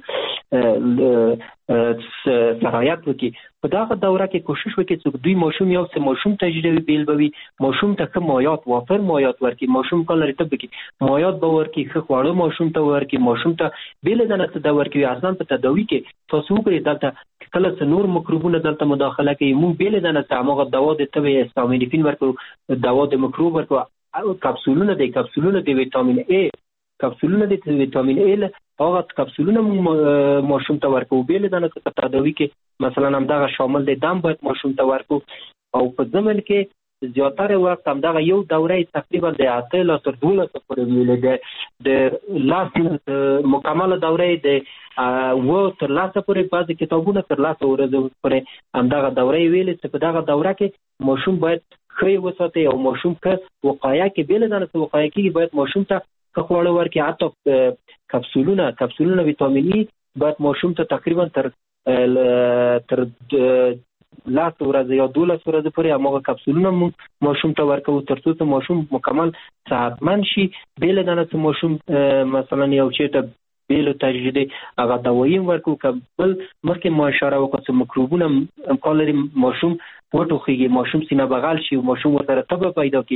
سرایت وکړي په دغه دوره کې کوشش وکړي چې دوی ماشوم یو څه ماشوم تجربه بیل بوي ماشوم ته کوم مایات وافر مایات ورکړي ماشوم کله لري ته بګي مایات به ورکړي خو خواړه ماشوم ته ورکړي ماشوم ته بیل دنه ته دا ورکړي اصلا په تداوی کې تاسو وګورئ دلته کله چې نور مکروبونه دلته مداخله کوي مونږ بیل دنه ته هغه دوا د تبه استامینوفین ورکړو دوا د مکروب ورکړو او کپسولونه د کپسولونه د ویټامین ای کپسولونه د ویټامین ای هغه کپسولونه ماشوم ته ورکو بیل دنه په تداوی کې مثلا هم دا شامل دي دم باید ماشوم ته ورکو او په زمن کې زیاتره وخت هم دا یو دوره تقریبا د اته ل تر دوله پورې ویل دي د لاس مکمل دوره د و تر لاسه پورې بعض کتابونه تر لاسه ورځو پورې هم دا دوره ویل چې په دغه دوره کې ماشوم باید خې وساتي او ماشوم که وقایه کې بیل دنه ته وقایه کې باید ماشوم ته خواړه ورکړي حتی کپسولونه کپسولونه ویټامین ای باید ماشوم ته تقریبا تر تر لاس ورځې یا دولس ورځې پورې هغه کپسولونه ماشوم ته ورکوو تر څو ته ماشوم مکمل صحتمند شي بیل دنه ته ماشوم مثلا یو چیرته بیلو تجربه هغه دوايي ورکو کبل مخکې ما اشاره وکړه چې مکروبونه امکان لري ماشوم وټوخیږي ماشوم سینه بغل شي ماشوم ورته تبه پیدا کوي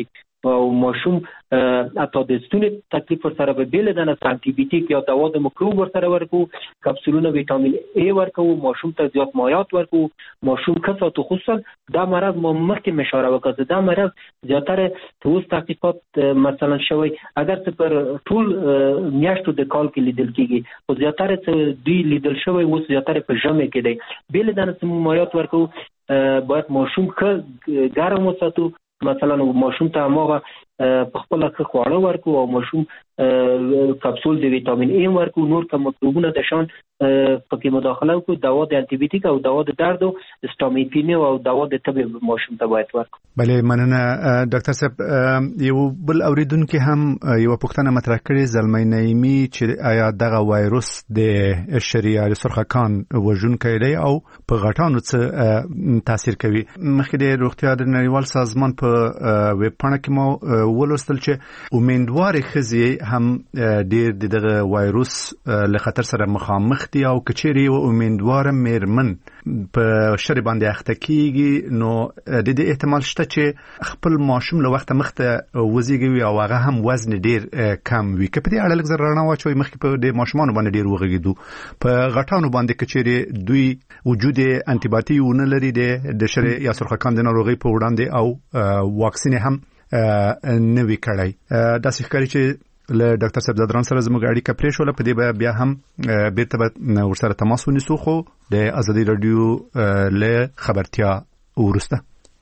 او ماشوم اته د ستوني تکلیف سره به بیل دنه انټي بیوټیک یا دوا د مکروب ورسره ورکو کپسولونه ویټامین ای ورکو ماشوم ته زیات مایعات ورکو ماشوم کسات خصوصا دا مرض ما مخکې مشاره وکړه دا مرض زیاتره توس تحقیقات مثلا شوی اگر څه پر ټول میاشتو د کال کې لیدل کیږي او زیاتره دوی لیدل شوی اوس زیاتره په ژمه کې دی بیل دنه مایعات ورکو باید ماشوم که ګرم وساتو مثلا ماشوم ته هغه په خپل خواړه ورکو او ماشوم کپسول د ویټامین ای ورکو نور کوم مکروبونه د شان پکې مداخله وکړو دوا د انټي بیوټیک او دوا د درد او استامیپین او دوا د تبه ماشوم ته باید ورکو. بله مننه ډاکټر صاحب یو بل اوریدونکو هم یو پوښتنه مطرح کړې زلمی نعیمی چې آیا دغه وایروس د شریان سرخکان وژونکی دی او په غټانو څه تاثیر کوي. مخکې د روغتیا د نړیوال سازمان په ویب پاڼه کې مو ولوستل چې امیدوار ښځې هم ډېر دغه وایروس له خطر سره مخامخ دي او کچېرې او امیدوار میرمن په شری باندې اخته کیږي نو د دې احتمال شته چې خپل ماشوم له وخت مخته وزيږي او هغه هم وزن ډېر کم وي. که په دې اړه لږ زر رڼا واچوي مخکې په دې ماشومان باندې ډېر وغږیدو په غټانو باندې کچېرې دوی وجود انټي باډي نه لري د شری یا سرخکان د ناروغي په وړاندې او واکسین هم نوی کړی. دا ښکاري چې له ډاکټر صاحب زدران سره زموږ اړیکه پرې شوله په دې بیا هم بیرته به ورسره تماس ونیسو خو د ازادي رادیو له خبرتیا ورسته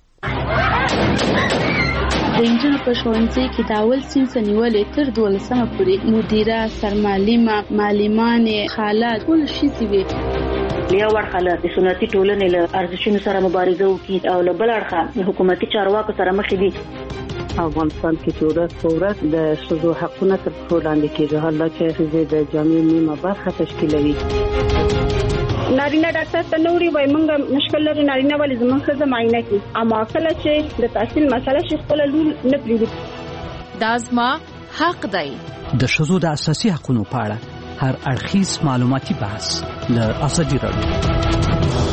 د انجن په ښوونځي کې د اول صنف نیولې تر دولسمه پورې مدیره سرمعلمه معلمانې خاله ټول شي وي لیا ورخاله د سنتي ټولنې له ارزښتونو سره مبارزه وکړي او له بل اړخه حکومتي چارواکو سره مخ دي. افغانستان کې چې ورځ په ورځ د ښځو حقونه تر پښو لاندې کېږي حالا چې ښځې د جامعې نیمه برخه تشکیلوي. نارینه ډاکټر ته نوري وای مونږ مشکل لري نارینه ولې زموږ ښځه معاینه کوي اما کله چې د تحصیل مسله شي خپل لور نه پریږدي دا زما حق دی. د ښځو د اساسي حقوقو په اړه هر اړخیز معلوماتي بحث له ازادي رادیو.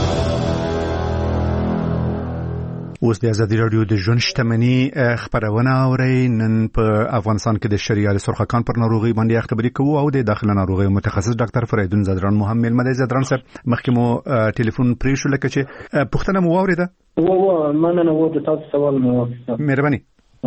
اوس د ازادي رادیو د ژوند شتمنۍ خبرونه اورئ. نن په افغانستان کې د شریان سرخکان پر ناروغي باندې خبرې کوو او د داخله ناروغي متخصص ډاکټر فریدون زدران محمد مدای زدران صاحب مخکې مو ټلیفون پرې شو لکه چې پوښتنه مو واوریده. و مننه و د تاسو سوال مو مهرباني.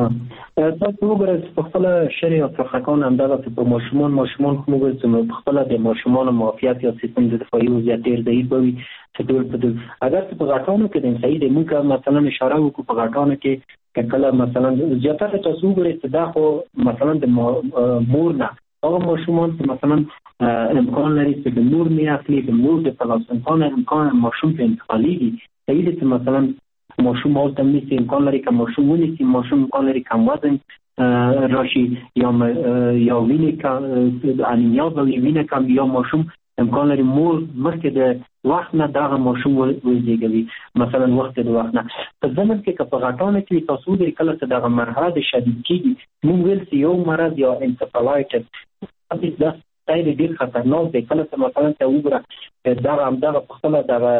تاسو وګورئ په خپل شریان سرخکان همدغه په ماشومان ماشومان خو موږ چې په خپل د ماشومان معافیت یا سیستم د دفاعي وضعیت ډېر ضعیف وي چې ډول په ډول اگر په غاټانو کې د انساني د موږ مثلا اشاره وکړو په غاټانو کې کله مثلا زیاتره تاسو وګورئ چې دا خو مثلا د مور نه هغه ماشومان چې مثلا امکان لري چې د مور نه اخلي د مور د پلاسنټان امکان ماشوم په انتقالي دي چې مثلا ماشوم مال تم نیست امکان لري که ماشوم ونیسي ماشوم امکان لري کم وزن راشي یا یا وینه کم انیمیا وي وینه کم یا ماشوم امکان لري مور مخکې د وخت نه دغه ماشوم وزيږوي مثلا وخت د وخت نه په زمن کې که په غټانه کې تاسو د کله څه دغه مرحله شدید کیږي موږ ویل چې یو مرض یا انسفالایټس دا ستایل ډیر خطرناک دی. کله چې مثلا ته وګوره دا هم دغه په خپل دغه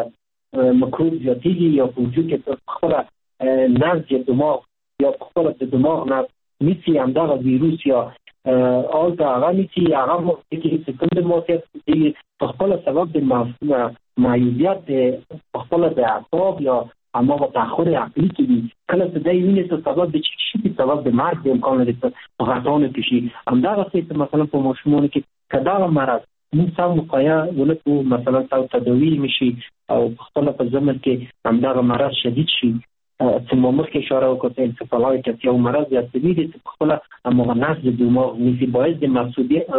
مکروب زیاتیږي یا په وجود کې په خپل نرز دماغ یا په خپل د دماغ نه میسي همدغه ویروس یا آل دا هغه میسي هغه موقعی چې کوم د موقعیت دی په خپل سبب د معیوبیت په خپل د اعصاب یا اما با تأخیر عقلی که دی کلا صدای وینه تو سبب به چی که سبب به مرگ به امکان لري په غټانو کې شي همدغه څه مثلا په ماشومانو کې کداغه مرض موږ سم مقایه ولکو مثلا تاسو تداوی میشي او په خپل په زمن کې همدغه مرض شدید شي چې مو مخکې اشاره وکړه انسفالایټس یو مرض یا شدید چې خپل امغه نقص د دماغ نیسی باعث د مسئولیت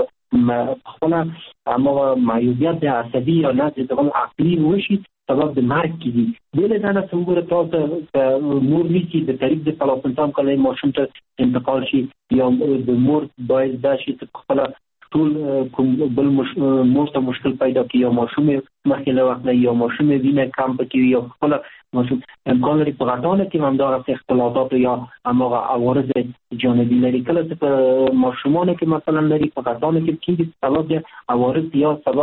خپل امغه معیوبیت د عصبي یا نقص د عقلی وشي سبب د مرګ کیږي دله دا نه څنګه تاسو مور نیسی د طریق د پلاسنټام کله ماشوم ته انتقال شي یا د مور باعث دا شي چې خپل ټول کوم بل مور ته مشکل پیدا کوي یا ماشوم مخکې له وخت یا ماشوم وینه کم پکې یا خپل ماشوم امکان لري په غټانه کې هم دا اختلالات یا امغه عوارض جانبي لري کله چې په ماشومانو کې مثلا لري په غټانه کې کېږي سبب د عوارض یا سبب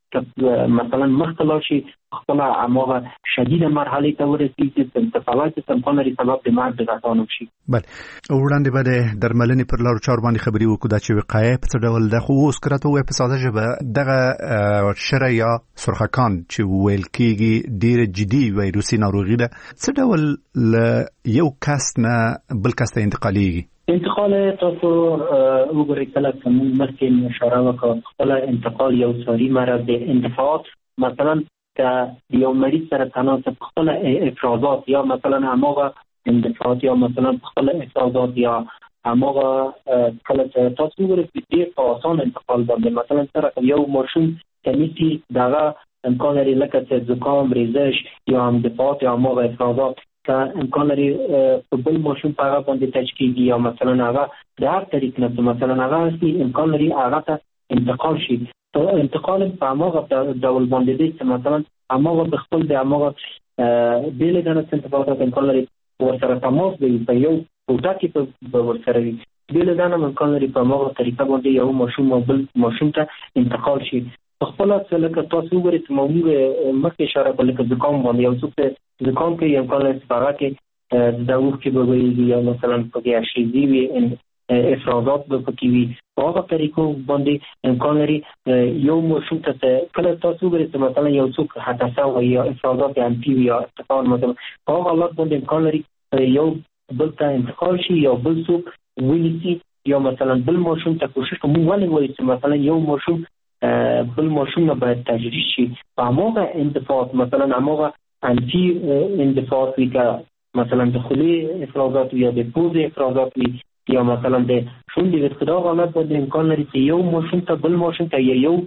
که مثلا مختلف شي خپل عموغه شدید مرحله ته ورسیږي چې تفاوت امکان لري سبب د مرګ د غټانو شي. بله وړاندې به د درملنې پر لارو چارو باندې خبرې وکړو دا چې وقایه په څه ډول ده، خو اوس که راته ووایې په ساده ژبه دغه شره یا سرخکان چې ویل کېږي ډېره جدي ویروسي ناروغي ده، څه ډول له یو کس نه بل کس ته انتقالېږي؟ انتقال تاسو وګورئ کله چې موږ مخکې اشاره وکړه خپل انتقال یو ساري مرض دی. انتفاعات مثلا که یو مریض سره تناسب خپل افرازات یا مثلا هماغه اندفاعات یا مثلا خپل افرازات یا هماغه کله چې تاسو وګورئ ډېر په آسان انتقال باندې مثلا سره یو ماشوم کمیسي دغه امکان لري لکه چې زکام، ریزش یا اندفاعات یا هماغه افرازات که امکان لري په بل ماشوم په هغه باندې تشکیږي یا مثلا هغه د هر طریق نه مثلا هغه اصلي امکان لري هغه ته انتقال شي. انتقال په هماغه ډول باندې دی چې مثلا هماغه په خپل د هماغه بېلې ډول انتقالات امکان لري ورسره تماس دی په یو اوږده کې به ورسره وي. بېلې ډول امکان لري په هماغه طریقه باندې یو ماشوم او بل ماشوم ته انتقال شي. خپل څه لکه تاسو وګورئ چې موږ مخکې اشاره کړې لکه زکام باندې یو څوک زکام کې امکان لري چې هغه کې د اوښ کې به ویږي یا مثلا پکې اشیزي وي افرازات به پکې وي. په هغه طریقو باندې امکان لري یو ماشوم ته کله تاسو وګورئ چې مثلا یو څوک حدثه وي یا افرازات انفي وي یا ارتفاع مثلا په هغه حالت باندې امکان لري یو بل ته انتقال شي یا بل څوک ونیسي یا مثلا بل ماشوم ته کوشش کوي. موږ ولې وایو چې مثلا یو ماشوم بل ماشوم باید تجریش شي په هماغه اندفاعات مثلا هماغه انفي اندفاعات وي که مثلا د خولې افرازات وي یا د پوزې افرازات وي یا مثلا د شونډې وي. دا حالت باندې امکان لري چې یو ماشوم ته بل ماشوم ته یا یو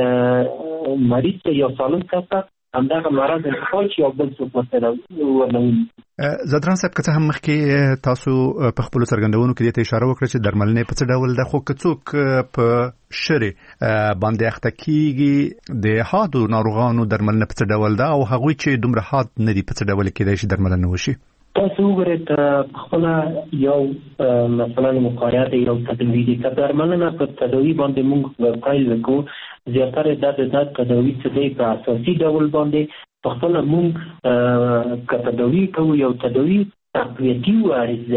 مریض ته یا سالم کس ته همدغه مرض انتقال شي یا بل څوک ورسره ورنوي. زدران صاحب که څه هم مخکې تاسو په خپلو څرګندونو کې دې ته اشاره وکړه چې درملنې په څه ډول ده، خو که څوک په شرې باندې اخته کېږي د حادو ناروغانو درملنه په څه ډول ده او هغوی چې دومره حاد نه دي په څه ډول کېدای شي درملنه وشي؟ تاسو وګورئ خپله یو مثلا مقایات یو تداوي دي. که درملنه په تداوي باندې موږ پیل وکړو زیاتره دا د تداوي څه دی په اساسي ډول باندې په خپله موږ که تداوي کوو یو تداوي تقویتي و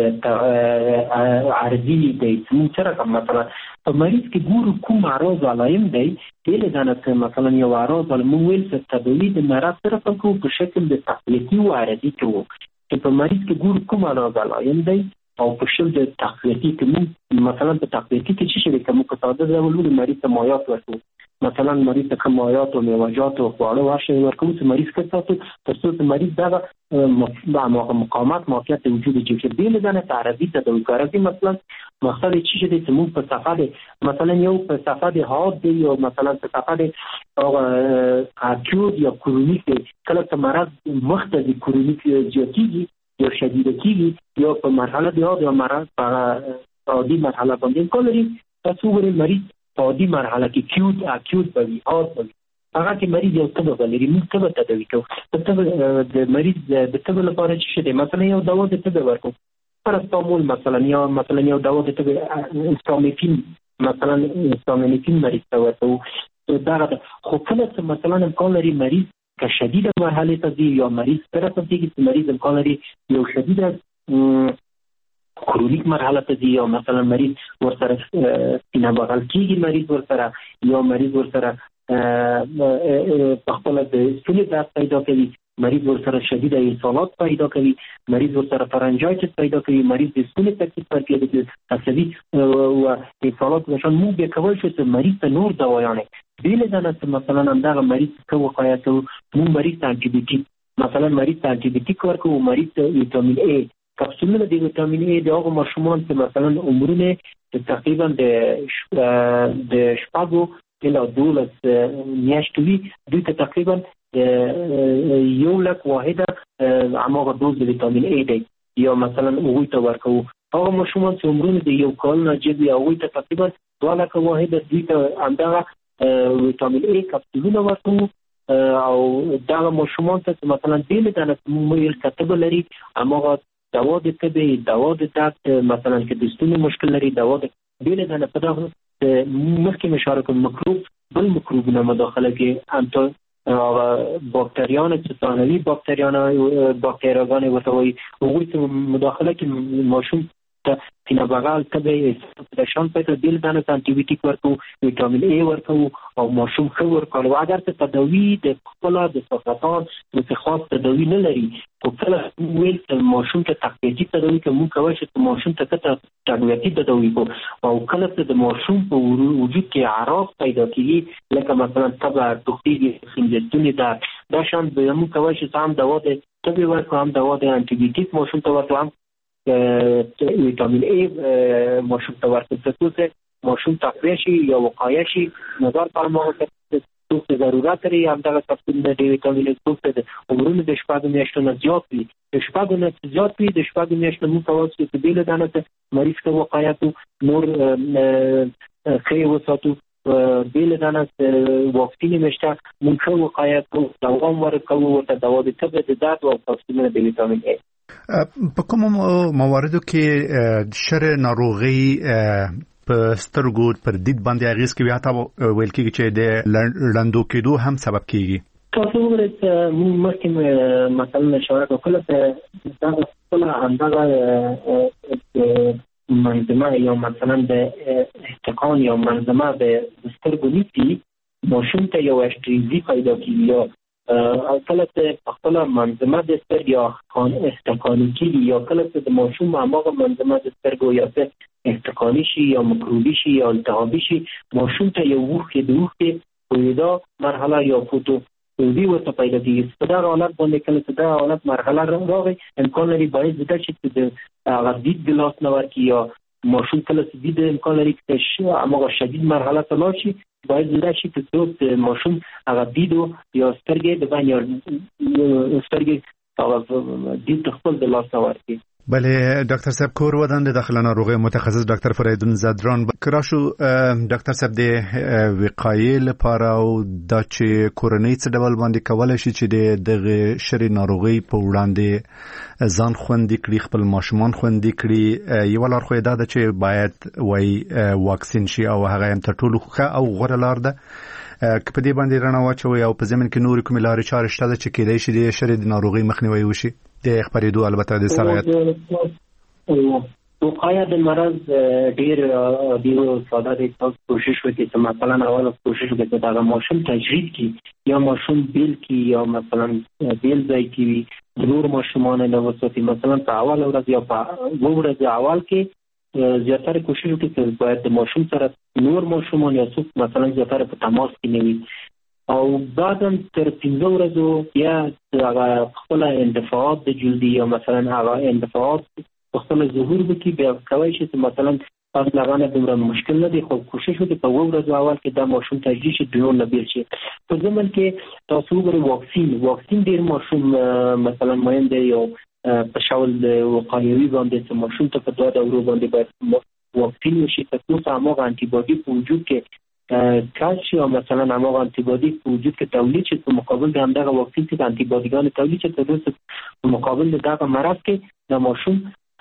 عرضي دی. موږ سره کوم مثلا په مریض کې ګورو کوم اعراض علایم دی دې له ځانه مثلا یو اعراض موږ ویل چې تداوي د مرض سره کوو په شکل د تقویتي و عرضي کوو چې په مریض کې ګورو کوم اعراض علایم دی او په شکل د تقویتي کې موږ مثلا په تقویتي کې څه شي کوم په ساده ډول مریض ته مایعات ورکوو مثلا مریض ته کوم مایعات او میوه‌جات او خواړه ورشي ورکوو چې مریض کې تاسو تر څو چې مریض دا د مقاومت موقعیت وجود چې دې له ځانه تعرضي تداوي کوي. مثلا مقصد یې چې د موږ په صفحه مثلا یو په صفحه د حاد دی او مثلا په صفحه د اکیوت یا کرونیک کله چې مرض مختلف کرونیک زیاتېږي یا شدید کېږي یا په مرحله د حاد یا مرض په عادي مرحله باندې امکان لري تاسو وګورئ مریض په عادي مرحله کې کیوت اکیوت بوي حاد بوي هغه کې مریض یو تبه لري موږ تبه تداوي کوو. د مریض د تبه لپاره چې دی مثلا یو دوا د تبه ورکوو پرستامول مثلا یا مثلا یو دوا د تبه استامینوفین مثلا استامینوفین مریض ته ورکوو. دا خو کله چې مثلا امکان لري مریض که شدید مرحله ته دی یا مریض طرف ته دی چې مریض امکان لري یو شدید کرونیک مرحله ته دی یا مثلا مریض ورسره سینه بغل کېږي مریض ورسره یا مریض ورسره په خپل د ستوني درد پیدا کوي مریض ورسره شدید اسهالات پیدا کوي مریض ورسره فرنجایتس پیدا کوي مریض د ستوني تکلیف پیدا کوي عصبي او اسهالات نشان موږ به کول شو چې مریض ته نور دوايانې بیل ځنه مثلا همدغه مریض ته وقایه کوو موږ مریض ته انټي بیوټیک مثلا مریض ته انټي بیوټیک ورکوو مریض ته ویټامین ا کپسولونه د ویټامین ا د هغو ماشومان چې مثلا عمرونه تقریبا د د شپږو الى دولس میاشتې وي دوی ته تقریبا یو لک واحده هماغه دوز د ویټامین ا دی یا مثلا هغوی ته ورکوو. هغه ماشومان چې عمرونه د یو کال نه جد وي هغوی ته تقریبا دوه لکه واحده دوی ته همدغه ویټامین ا کپسولونه ورکوو او دغه ماشومان ته مثلا دې له دانه موږ کتب لري هماغه دوا د تبه دوا د درد مثلا کې د ستوني مشکل لري دوا د دې له دانه په دغه مخکې مشاره کوم مکروب بل میکروبونه مداخله کوي انتو باکتریان ثانوي باکتریان باکتریاګان ورته وایي هغوی ته مداخله کوي ماشوم ته سینه بغل تبه پرشان پیدا بیل دانه انټي بیوټیک ورکو ویټامین ای ورکو او ماشوم خو ورکو اگر ته تداوی د خپل د سرطان د خاص تداوی نه لري خو کله ویل ته ماشوم ته تقویتی تداوی کوم کوي چې ماشوم ته کته تقویتی تداوی کو او کله ته د ماشوم په وجود کې اعراض پیدا کیږي لکه مثلا تبه ټوخی خنجرتونی دا دا شان به موږ کوي چې هم دوا د تبه ورکو هم دوا د انټي بیوټیک ماشوم ته ورکو هم ویټامین ای ماشوم ته ورکړل کېږي ماشوم تقویه شي یا وقایه شي نظر پر موږ ته ضرورت لري همدغه تفصیل د ویټامین ای څخه د عمرونو د شپږ میاشتو نه زیات وي د شپږ نه زیات وي د شپږ میاشتو موږ کولی شو چې بیل دانه ته مریض ته وقایه کو نور خې وساتو بیل دانه واکسین مشته موږ وقایه کو دوام ورکوو ورته دوا د تبه د درد او تفصیل د ویټامین ای په کوم مواردو کې شر ناروغي په سترګو پر دید باندې اغیز کوي حتی ویل کېږي چې د لندو کېدو هم سبب کېږي تاسو ورته موږ مخکې مثلا اشاره وکړه چې دا خپل اندازه منظمه یا مثلا د احتقان یا منظمه د سترګو نیسي ماشوم ته یو اشتریزی پیدا کېږي یا او کله ته خپل منظمه د سترګو یا احتقانی کېږي یا کله ته د ماشوم هغه منظمه د سترګو یا ته احتقانی شي یا مکروبي شي یا التهابي شي ماشوم ته یو وخت د وخت پیدا مرحله یا فوتو وی ورته پیدا کېږي په دا حالت باندې کله چې دا حالت مرحله راغی امکان لري باید د چې د هغه دید د لاس نه ورکړي یا ماشوم کله چې دید امکان لري چې هغه شدید مرحله ته لاړ شي باید دا شي چې څوک ماشوم هغه دیدو یا سترګې د باندې سترګې هغه دید خپل د لاس نه ورکړي بله ډاکټر صاحب کور ودان د داخله ناروغي متخصص ډاکټر فریدون زدران کراشو ډاکټر صاحب د وقایې لپاره او د چې کورنۍ څه ډول باندې کولای شي چې د شری ناروغي په وړاندې ځان خوندي کړي خپل ماشومان خوندي کړي یو لار خو دا ده چې باید وای واکسین شي او هغه هم تر ټولو ښه او غوره لار ده که په دې باندې رڼا واچوي او په ضمن کې نور کوم لارې چارې شته چې کېدای شي د شری د ناروغي مخنیوي وشي د خبرېدو البته د سرایت وقایه د مرض ډیر ډیر ساده دي تاسو کوشش وکړئ چې مثلا اول کوشش وکړئ چې دا ماشوم تجرید کی یا ماشوم بیل کی یا مثلا بیل ځای کی ضرور ماشومان له وسوتی مثلا په اول ورځ یا په ورځ اول کې زیاتره کوشش وکړئ چې باید د ماشوم سره نور ماشومان یا څوک مثلا زیاتره په تماس کې نه وي او بعداً تر پنځه ورځو یا هغه خپل اندفاعات د جلدی یا مثلا هغه اندفاعات خپل ظهور وکړي بیا کوي چې مثلا تاسو لغانه دومره مشکل نه دی خو کوشش وکړئ په ورځو اول کې دا ماشوم تجربه شي دوه نه بیل شي په ځمن کې تاسو وګورئ واکسین واکسین ډیر ماشوم مثلا مهم دی یو په شاول وقایوي باندې چې ماشوم ته په دوه دورو باندې باید واکسین وشي تاسو هغه انټي باډي په وجود کې کالشي او مثلا هغه انټي باډي په وجود کې تولید شي په مقابل د همدغه واکسین کې انټي باډیګان تولید شي تر په مقابل د دغه مرض کې د ماشوم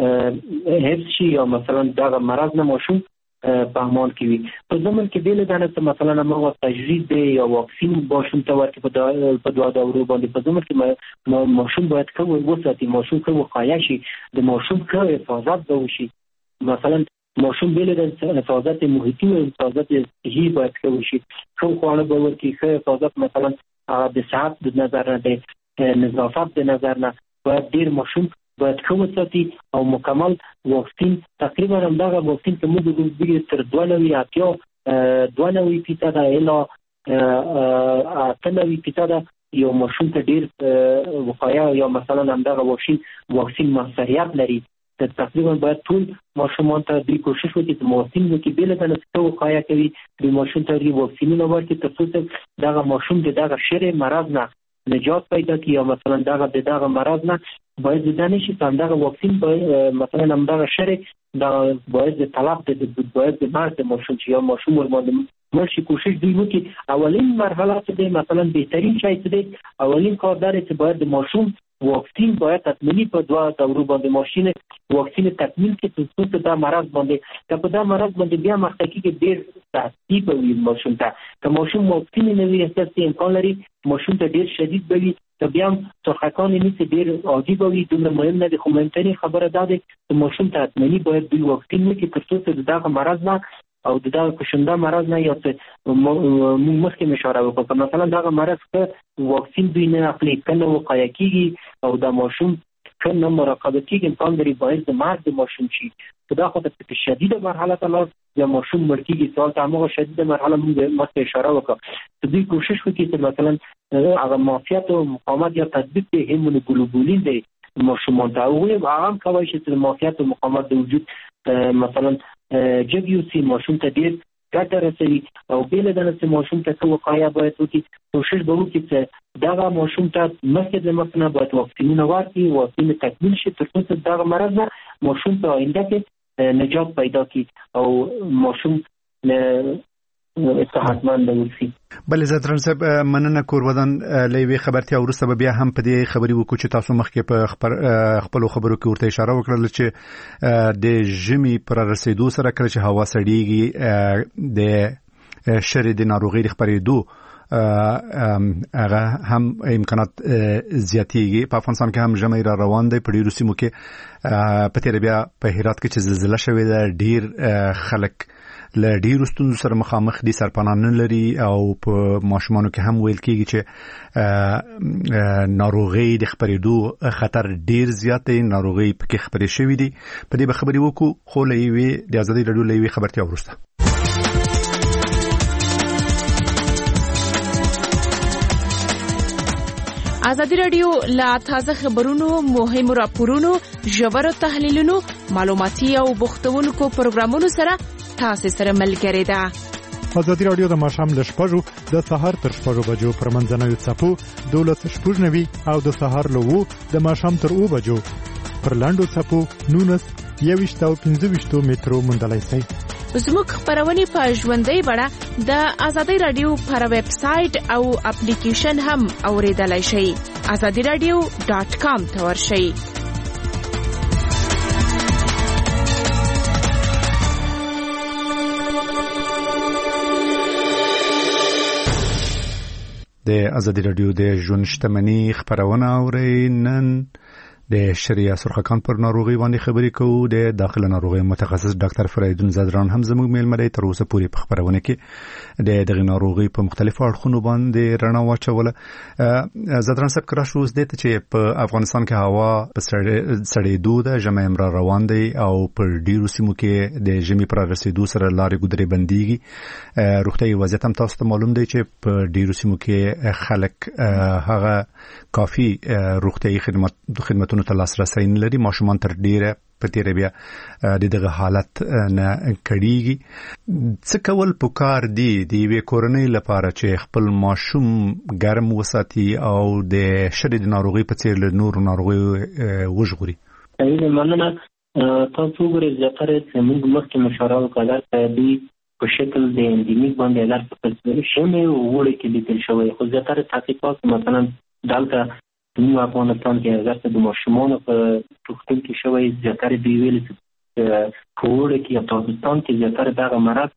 حفظ شي یا مثلا دغه مرض نه ماشوم په امان کې وي په زمون کې بیل دانه مثلا هغه تجرید دی یا واکسین ماشوم ته ورکړي په دوه دورو باندې په زمون کې ماشوم باید کوم وساتي ماشوم کوم وقایه شي د ماشوم کوم حفاظت وشي مثلا ماشوم بیل د حفاظت محیطي او حفاظت صحي باید کوي شي کوم خواړه به ورکړي ښه حفاظت مثلا د صحت د نظر نه د نظافت د نظر نه باید ډیر ماشوم باید کوم ساتي او مکمل واکسین تقریبا همدغه واکسین چې موږ د تر دوه نوي اتیا دوه نوي فیصد اله اته نوي فیصد یو ماشوم ته ډیر وقایه یا مثلا همدغه واکسین واکسین موثریت لري تقریبا باید ټول ماشومان ته د کوشش وکړي چې واکسین وکړي بل نه څه وقایه کوي د ماشوم ته د واکسینونه ورکړي تر څو دغه ماشوم د دغه شری مرض نه نجات پیدا کړي یا مثلا دغه د دغه مرض نه باید د دانش په دغه واکسین مثلا هم دغه شری د باید د طلاق د باید د مرګ د ماشوم چې یا ماشوم ورمانه مرشي کوشش دی وکړي اولین مرحله چې مثلا بهترین شای څه دی اولین کار دار چې باید د ماشوم واکسین باید تکمیلی په دوه دورو باندې ماشین واکسین تکمیل کې څه دا مرض باندې که په دا مرض باندې بیا مخکې کې ډېر تاثیر به وي ماشوم ته که ماشوم واکسین نه وي احساس امکان لري ماشوم ته ډېر شدید به وي که بیا هم سرخکان یې نیسي ډېر عادي به وي دومره مهم نه دی خو مهمترین خبره دا دی چې ماشوم ته حتمني باید دوی واکسین وکړي تر څو چې د دغه مرض نه او د دغه کشنده مرض نه یا څه موږ مخکې اشاره وکړو که مثلا دغه مرض که واکسین دوی نه اخلي که نه وقایه کېږي او د ماشوم که نه مراقبه کېږي امکان لري باعث د مرګ د ماشوم شي که دا خو ته شدیده مرحله ته لاړ یا ماشوم مړ کېږي سوال ته هماغه شدیده مرحله موږ مخکې اشاره وکړه چې دوی کوشش وکړي چې مثلا هغه معافیت او مقاومت یا تطبیق د هیمونوګلوبولین دی ماشومان ته هغوی هغه هم کولی شي چې د معافیت او مقاومت د وجود مثلا جګ یوسي ماشوم ته ډېر ګټه رسوي او بې له دغه چې ماشوم ته څه وقایه باید وکړي کوشش به وکړي چې دغه ماشوم ته مخکې د مخ نه باید واکسینونه ورکړي واکسین تکمیل شي تر څو چې دغه مرض نه ماشوم په آینده کې نجات پیدا کړي او ماشوم صحتمند اوسي. بل زدران صاحب مننه کورودان لوي خبرتي ورسته بیا هم په دې خبري وکړو چې تاسو مخکې په خپل خبرو کې ورته اشاره وکړل چې د ژمي پر رسیدو سره کله چې هوا سړیږي د شری د ناروغي خبرېدو هغه هم امکانات زیاتېږي په افغانستان کې هم ژمی را روان دی په ډیرو سیمو کې په تیر بیا په هرات کې چې زلزلہ شوې ده ډیر خلک له ډیرو ستونزو سره مخامخ دي سرپناه نه لري او په ماشومانو کې هم ویل کېږي چې ناروغي د خپرېدو خطر ډیر زیات دی ناروغي پکې خپرې شوې دي په دې به خبرې وکړو خو له یوې د ازادي راډیو له یوې خبرتیا وروسته ازادي راډیو لا تازه خبرونو مهمو راپورونو ژورو تحلیلونو معلوماتي او بوختونکو پروګرامونو سره تاسو سره ملګری ده. ازادي راډیو د ماښام ل شپږو د سهار تر شپږو بجو پر منځنوي څپو دولس شپږ نوي او د سهار له وو د ماښام تر اوو بجو پر لاندو څپو نونس یويشت او پنځه ویشت مترو مندلای شي. زموږ خبرونه په ژوندۍ بڼه د ازادي راډیو پر ویب سټ او اپلیکیشن هم اوریدلای شئ. ازادي راډیو ډاٹ کام ته ورشئ. د ازادي راډیو د ژوند شتمنۍ خبرونه اورئ. نن د شریعه سرخکان پر ناروغي باندې خبرې کوو. د داخله ناروغي متخصص ډاکټر فریدون زدران هم زموږ میلمه دی. تر اوسه پورې په خبرونه کې د دغه ناروغي په مختلفو اړخونو باندې رڼا واچوله. زدران صاحب کرا شو زده چې په افغانستان کې هوا په سړېدو ده ژمی امر روان دی او پر ډیرو سیمو کې د ژمي پر رسیدو سره لارې ګودرې بنديږي. روغتیايي وضعیت هم تاسو ته معلوم دی چې په ډیرو سیمو کې خلک هغه کافي روغتیايي خدمات خدماتونو ته لاسرسي نه لري. ماشومان تر ډیره په تیر بیا د دغه حالت نه کړيږي. څه کول پکار دي د یوې کورنۍ لپاره چې خپل ماشوم ګرم وساتي او د شدید ناروغي په څیر له نور ناروغي وژغوري؟ ایله مننه تاسو ګورئ زیاتره زموږ مخکې مشوره وکړه چې دوی په شکل د اندیمیک باندې الر په څیر شمه وړي کې لیدل شوی خو زیاتره تحقیقات مثلا دلته نو افغانستان کې هغه د ماشومانو په روغتون کې شوی زیاتره دی ویل چې کوړه کې یا پاکستان کې زیاتره دغه مرض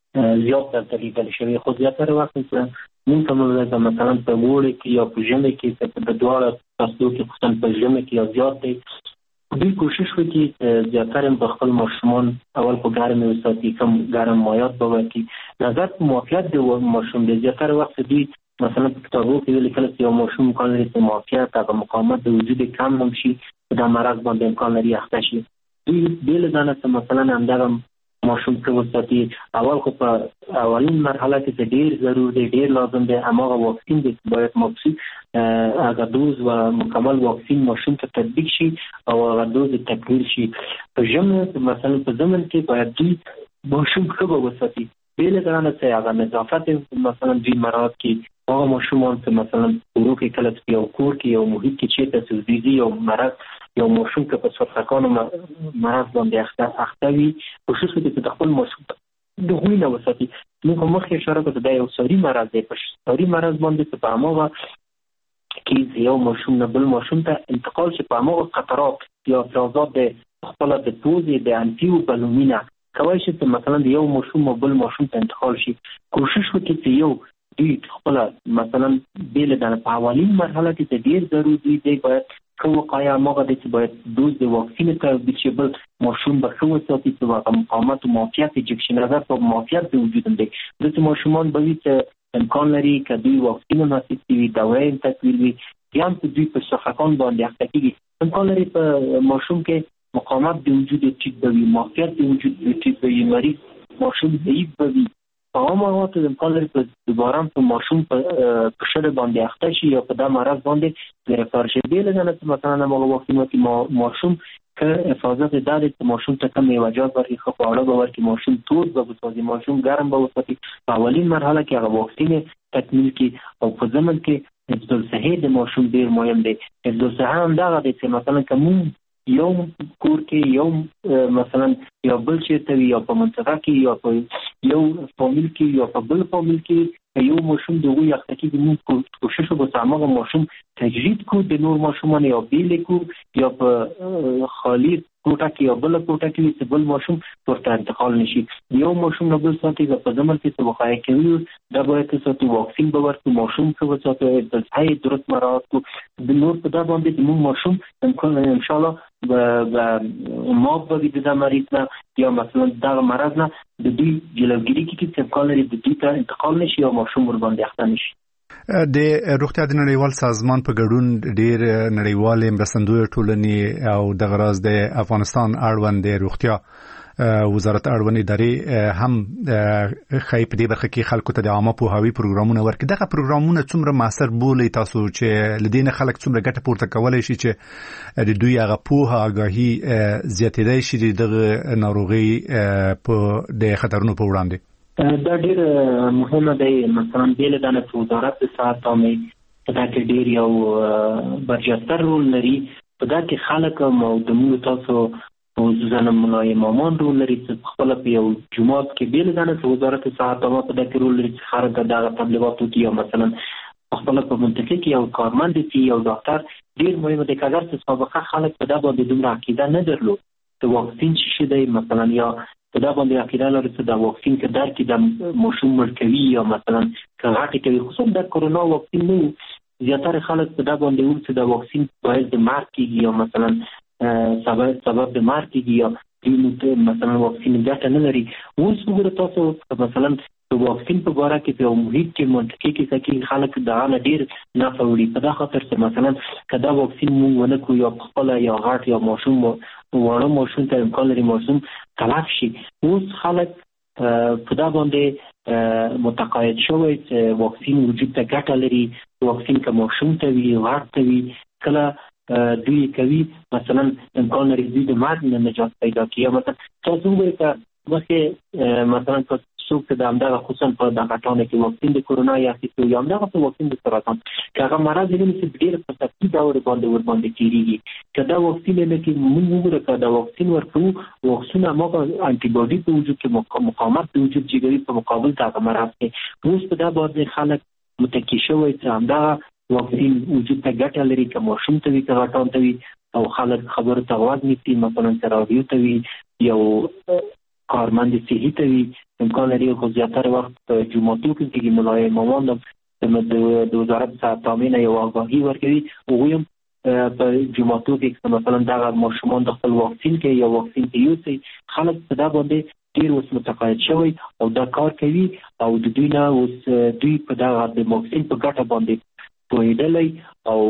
زیات درته لیدل شوی خو زیاتره وخت موږ کوم مثلا په وړه کې یا په ژمي کې په دواړه تاسو کې خصوصا په ژمي کې یا زیات دی. دوی کوشش وکړي زیاتره په خپل ماشومان اول په ګرمه وساتي کم ګرم مایات به ورکړي. نظر معافیت د ماشوم د زیاتره وخت دوی مثلا په کتابو کې ویل کله چې یو ماشوم امکان لري چې معافیت او مقاومت د وجود کم هم شي دا مرض باندې امکان لري اخته شي. دوی بل ځانه چې مثلا همدغه ماشوم په وساتي اول خو په اولین مرحله کې ډیر ضروري دی ډیر لازم دی هغه واکسین دی باید مفصل هغه دوز و مکمل واکسین ماشوم ته تطبیق شي او هغه دوز تکمیل شي. په ژمي مثلا په زمن کې باید دوی ماشوم ښه وساتي بل ځانه چې هغه نظافت مثلا دوی مراد کې هغه ماشومان چې مثلا ورو کې کله چې یو کور کې یو محیط کې چې تاسو دې یو مرض یو ماشوم کې په سرطان مرض باندې اخته وي کوشش وکړي چې خپل ماشوم د غوی نه وساتي. نو کوم مخکې اشاره کوي دا یو ساري مرض دی په ساري مرض باندې په هغه کې یو ماشوم نه بل ماشوم ته انتقال شي په هغه قطرات یا افرازات د خپل د پوزې د انتیو بالومینا کوي چې مثلا یو ماشوم بل ماشوم ته انتقال شي. کوشش وکړي چې یو دوی خپل مثلا بیل د اولین مرحله کې ډیر ضروري دی باید کوم وقایع موږ د چې باید دوز د واکسین ته بشبل ماشوم به خو ساتي چې واقع مقاومت او معافیت انجکشن راځي په معافیت د وجود دی د ماشومان به چې امکان لري چې دوی واکسین مناسب وي دوايي تکمیل وي یا هم دوی په صحکان باندې اخته کیږي امکان لري په ماشوم کې مقاومت د وجود ټیټ وي معافیت د وجود ټیټ وي مریض ماشوم ضعیف وي په هغه وخت کې امکان لري چې دوباره په ماشوم په شړ باندې اخته شي یا په دا مرض باندې ریفر شي بیل نه مثلا موږ واکسین کې ماشوم که حفاظت داري چې ماشوم ته کوم وجات ورکړي خو په اړه باور کې ماشوم تود به وساتي ماشوم ګرم به وساتي په اولین مرحله کې هغه واکسین تکمیل کی او په ځمن کې حفظ الصحه د ماشوم ډیر مهم دی. حفظ الصحه هم دا دی چې مثلا کوم یو کور کې یو مثلا یو بل چیرته وي یا په منطقه کې یا په یو فامیل کې یا په بل فامیل کې یو ماشوم دغه یو حقیقي د موږ کوشش وکړو هغه ماشوم تجرید کو د نور ماشومان یا بیل کو یا په خالی کوټه کې یا بل کوټه کې چې بل ماشوم ورته انتقال نشي. یو ماشوم نو بل ساتي په ځمن کې څه وقایع کوي دا باید چې واکسین به ورکړي ماشوم څه وساتي د صحي درست مراعات کو د نور په دا باندې موږ ماشوم ان شاء الله و ما به د مریض نه یا مثلا دا مرض نه د دوی جلوګیری کې چې امکان لري د دوی ته انتقال نشي یا ماشوم ور باندې اخته نشي. د روغتیا د نړیوال سازمان په ګډون ډیر نړیوال مرستندوی ټولنې او د غراز د افغانستان اړوند د روغتیا وزارت اړوند ادارې هم خای په دې برخه کې خلکو ته د عامه پوهاوی پروګرامونه ورکړي. دغه پروګرامونه څومره موثر بولي تاسو چې لدین خلک څومره ګټه پورته کولای شي چې د دوی هغه پوهه آگاهي زیاتېدای شي د ناروغي په د خطرونو په وړاندې؟ دا ډیر مهمه دی. مثلا بیل د وزارت د صحت عامه په دا کې ډیر یو برجسته رول لري. په دا کې خلک مو د موږ تاسو او ځنه ملای امامان رول لري چې خپل په یو جماعت کې بیل د وزارت صحت عامه په دا کې رول لري چې خارج د تبلیغات کوي یا مثلا خپل په منطقه کې یو کارمند دی یو ډاکټر ډیر مهم دی. کاغذ چې سابقه خلک په دا باندې دومره عقیده نه درلود چې واکسین شي دی مثلا یا په دا باندې عقیده لري چې دا واکسین کې در کې د ماشوم مرکوي یا مثلا کغاټي کوي خصوصا د کرونا واکسین نو زیاتره خلک په دا باندې وایي چې دا واکسین باید د مارک کې یا مثلا سبب سبب د مارک کې یا د مثلا واکسین ګټه نه لري. اوس وګورئ تاسو مثلا د واکسین په اړه کې په محیط کې منطقي کې سکه خلک دا نه ډیر نه فوري په دا خاطر چې مثلا کدا واکسین مونږ ونه کو یا خپل یا غاټ یا ماشوم وړو ماشوم ته امکان لري ماشوم تلف شي. اوس خلک په دا باندې متقاعد شوی چې واکسین وجود ته ګټه لري. واکسین که ماشوم ته وي غاټ ته وي کله دوی کوي مثلا امکان لري دوی د مرګ نه نجات پیدا کړي. مثلا تاسو وګورئ مخکې مثلا څوک د همدغه خصوصا په دغه ټاونه کې واکسین د کرونا یا اخیستو یا همدغه په واکسین د سرطان که هغه مرض یې چې ډېر په تفصیل ډول باندې ور باندې کېږي که دا واکسین نه کې موږ وګورو که دا واکسین ورکړو واکسین موږ انټي باډي په وجود کې مقاومت په وجود جوړوي په مقابل د هغه مرض کې. اوس په دا باندې خلک متکی شوی چې همدغه واکسین وجود ته ګټه لري که ماشوم ته وي که غټان ته وي او خلک خبرو ته غوږ نیسي مثلا که رادیو ته وي یو کارمند صحي ته وي امکان لري خو زیاتره وخت په جوماتو کې کېږي ملای امامان د وزارت صحت عامه نه یو آګاهي ورکوي هغوی هم په جوماتو کې مثلا دغه ماشومان د خپل واکسین کې یا واکسین کې یوسي خلک په دا باندې ډیر اوس متقاعد شوی او دا کار کوي او د دوی نه اوس دوی په دغه د واکسین په ګټه باندې پوهېدلی او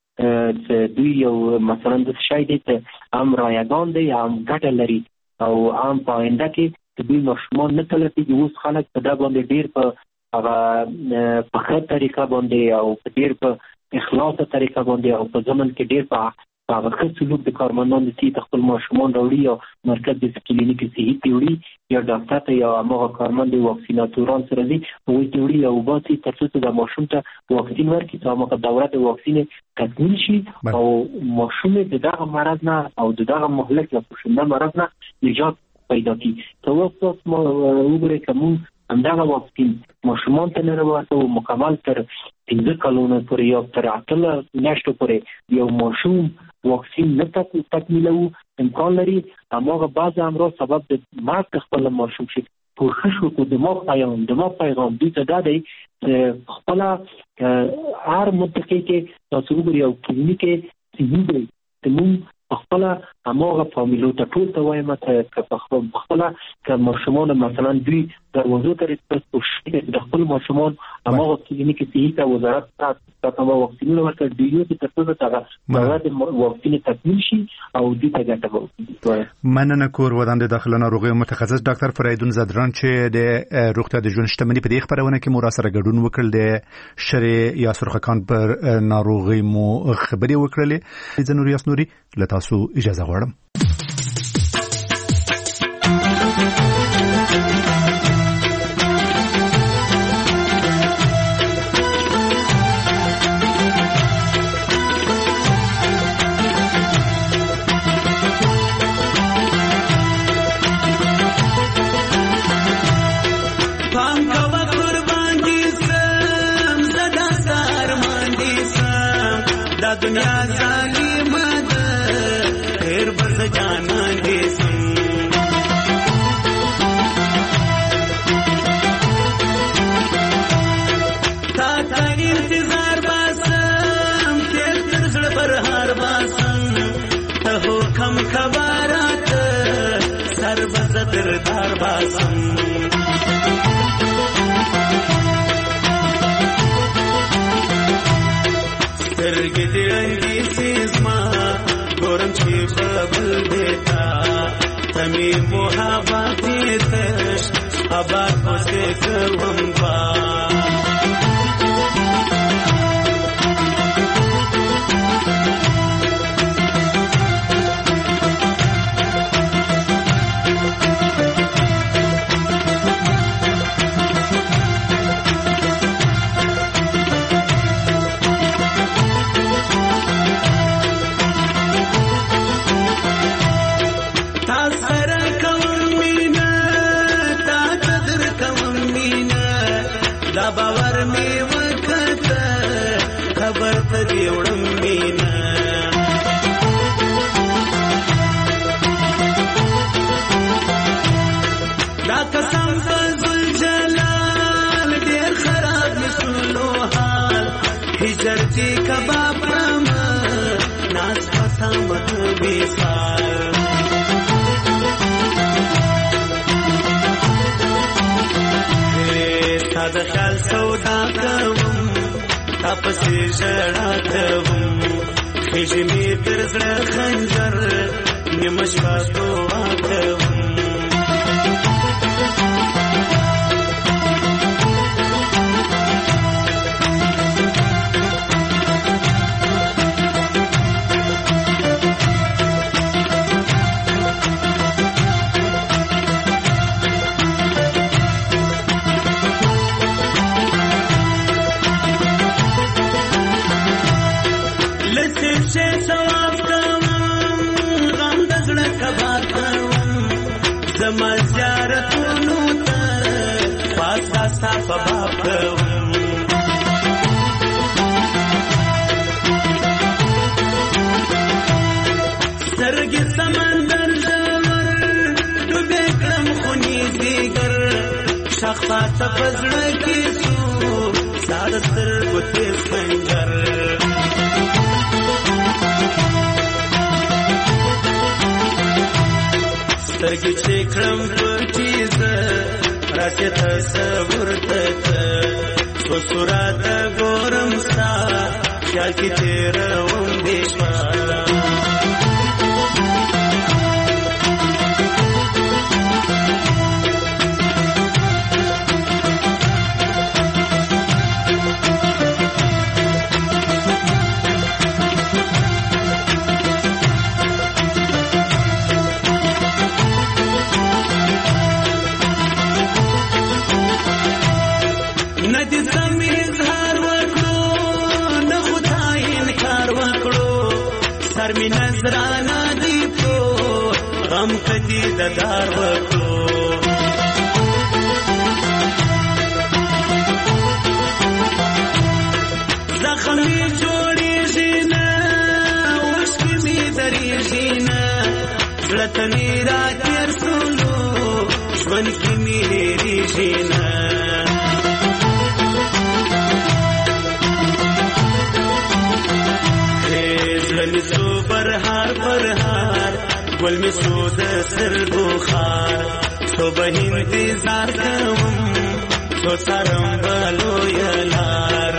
چې دوی یو مثلا د شی دی چې هم رایګان دی هم ګټه لري او هم په آینده کې د دوی ماشومان نه تلفېږي. اوس خلک په دا باندې ډېر په هغه په ښه طریقه باندې او په ډېر په اخلاصه طریقه باندې او په ضمن کې ډېر په په هغه ښه سلوک د کارمندانو د صحي خپل ماشومان راوړي یا مرکز د کلینیک صحي ته وړي یا ډاکټر ته یا هماغه کارمند واکسیناتوران سره دي هغوی ته وړي او وباسي تر څو چې د ماشوم ته واکسین ورکړي چې هماغه دوره د واکسین تکمیل شي او ماشوم د دغه مرض نه او د دغه مهلک یا پوشنده مرض نه نجات پیدا کړي. ته اوس تاسو وګورئ که موږ همدغه واکسین ماشومان ته نه راوړو مکمل تر پنځه کلونو پورې یا تر اتلس میاشتو پورې یو ماشوم واکسین نه تکمیلوو امکان لري هماغه بعض امراض سبب د مرګ خپل ماشوم شي. کوشش وکړو دماغ پیغام دماغ پیغام دوی ته دا دی خپل هر منطقه کې تاسو وګورئ او کلینیک صحیح دی تمون خپل هماغه فامیلو ته ټول ته وایم چې په خپل که ماشومان مثلا دوی دروازو ته رسېدل د خپل ماشومان هماغه کلینیک صحیح ته وزارت ته تمام واکسینونه ورکړي دی یو چې تاسو ته هغه د واکسین تکمیل شي او دوی ته ګټه وکړي. مننه کور ودان د داخله ناروغیو متخصص ډاکټر فریدون زدران چې د روغتیا د ژوند شتمنۍ په دې خبرونه کې مو را سره ګډون وکړل د شری یا سرخکان پر ناروغي مو خبري وکړلې. زنور یاسنوري له تاسو اجازه غواړم. پرتنی را تیر سولو ژوند کې مې هېرېږي نه زړه مې سو پرهار پرهار ګل مې سو د سترګو خار سو به انتظار کوم سو څارم به لویه لار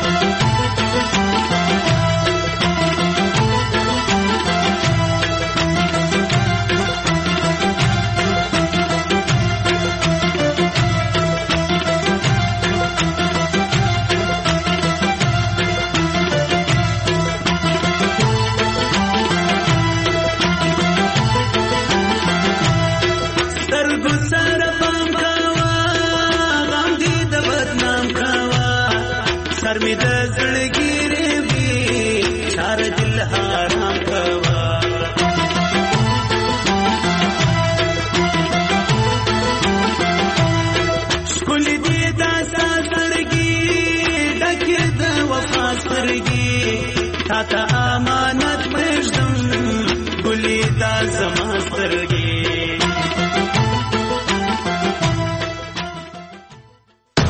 می د زړګیرې وی چار دل حرام کوا شکل دې دا ساترګي ډکه د وفا سترګي تا ته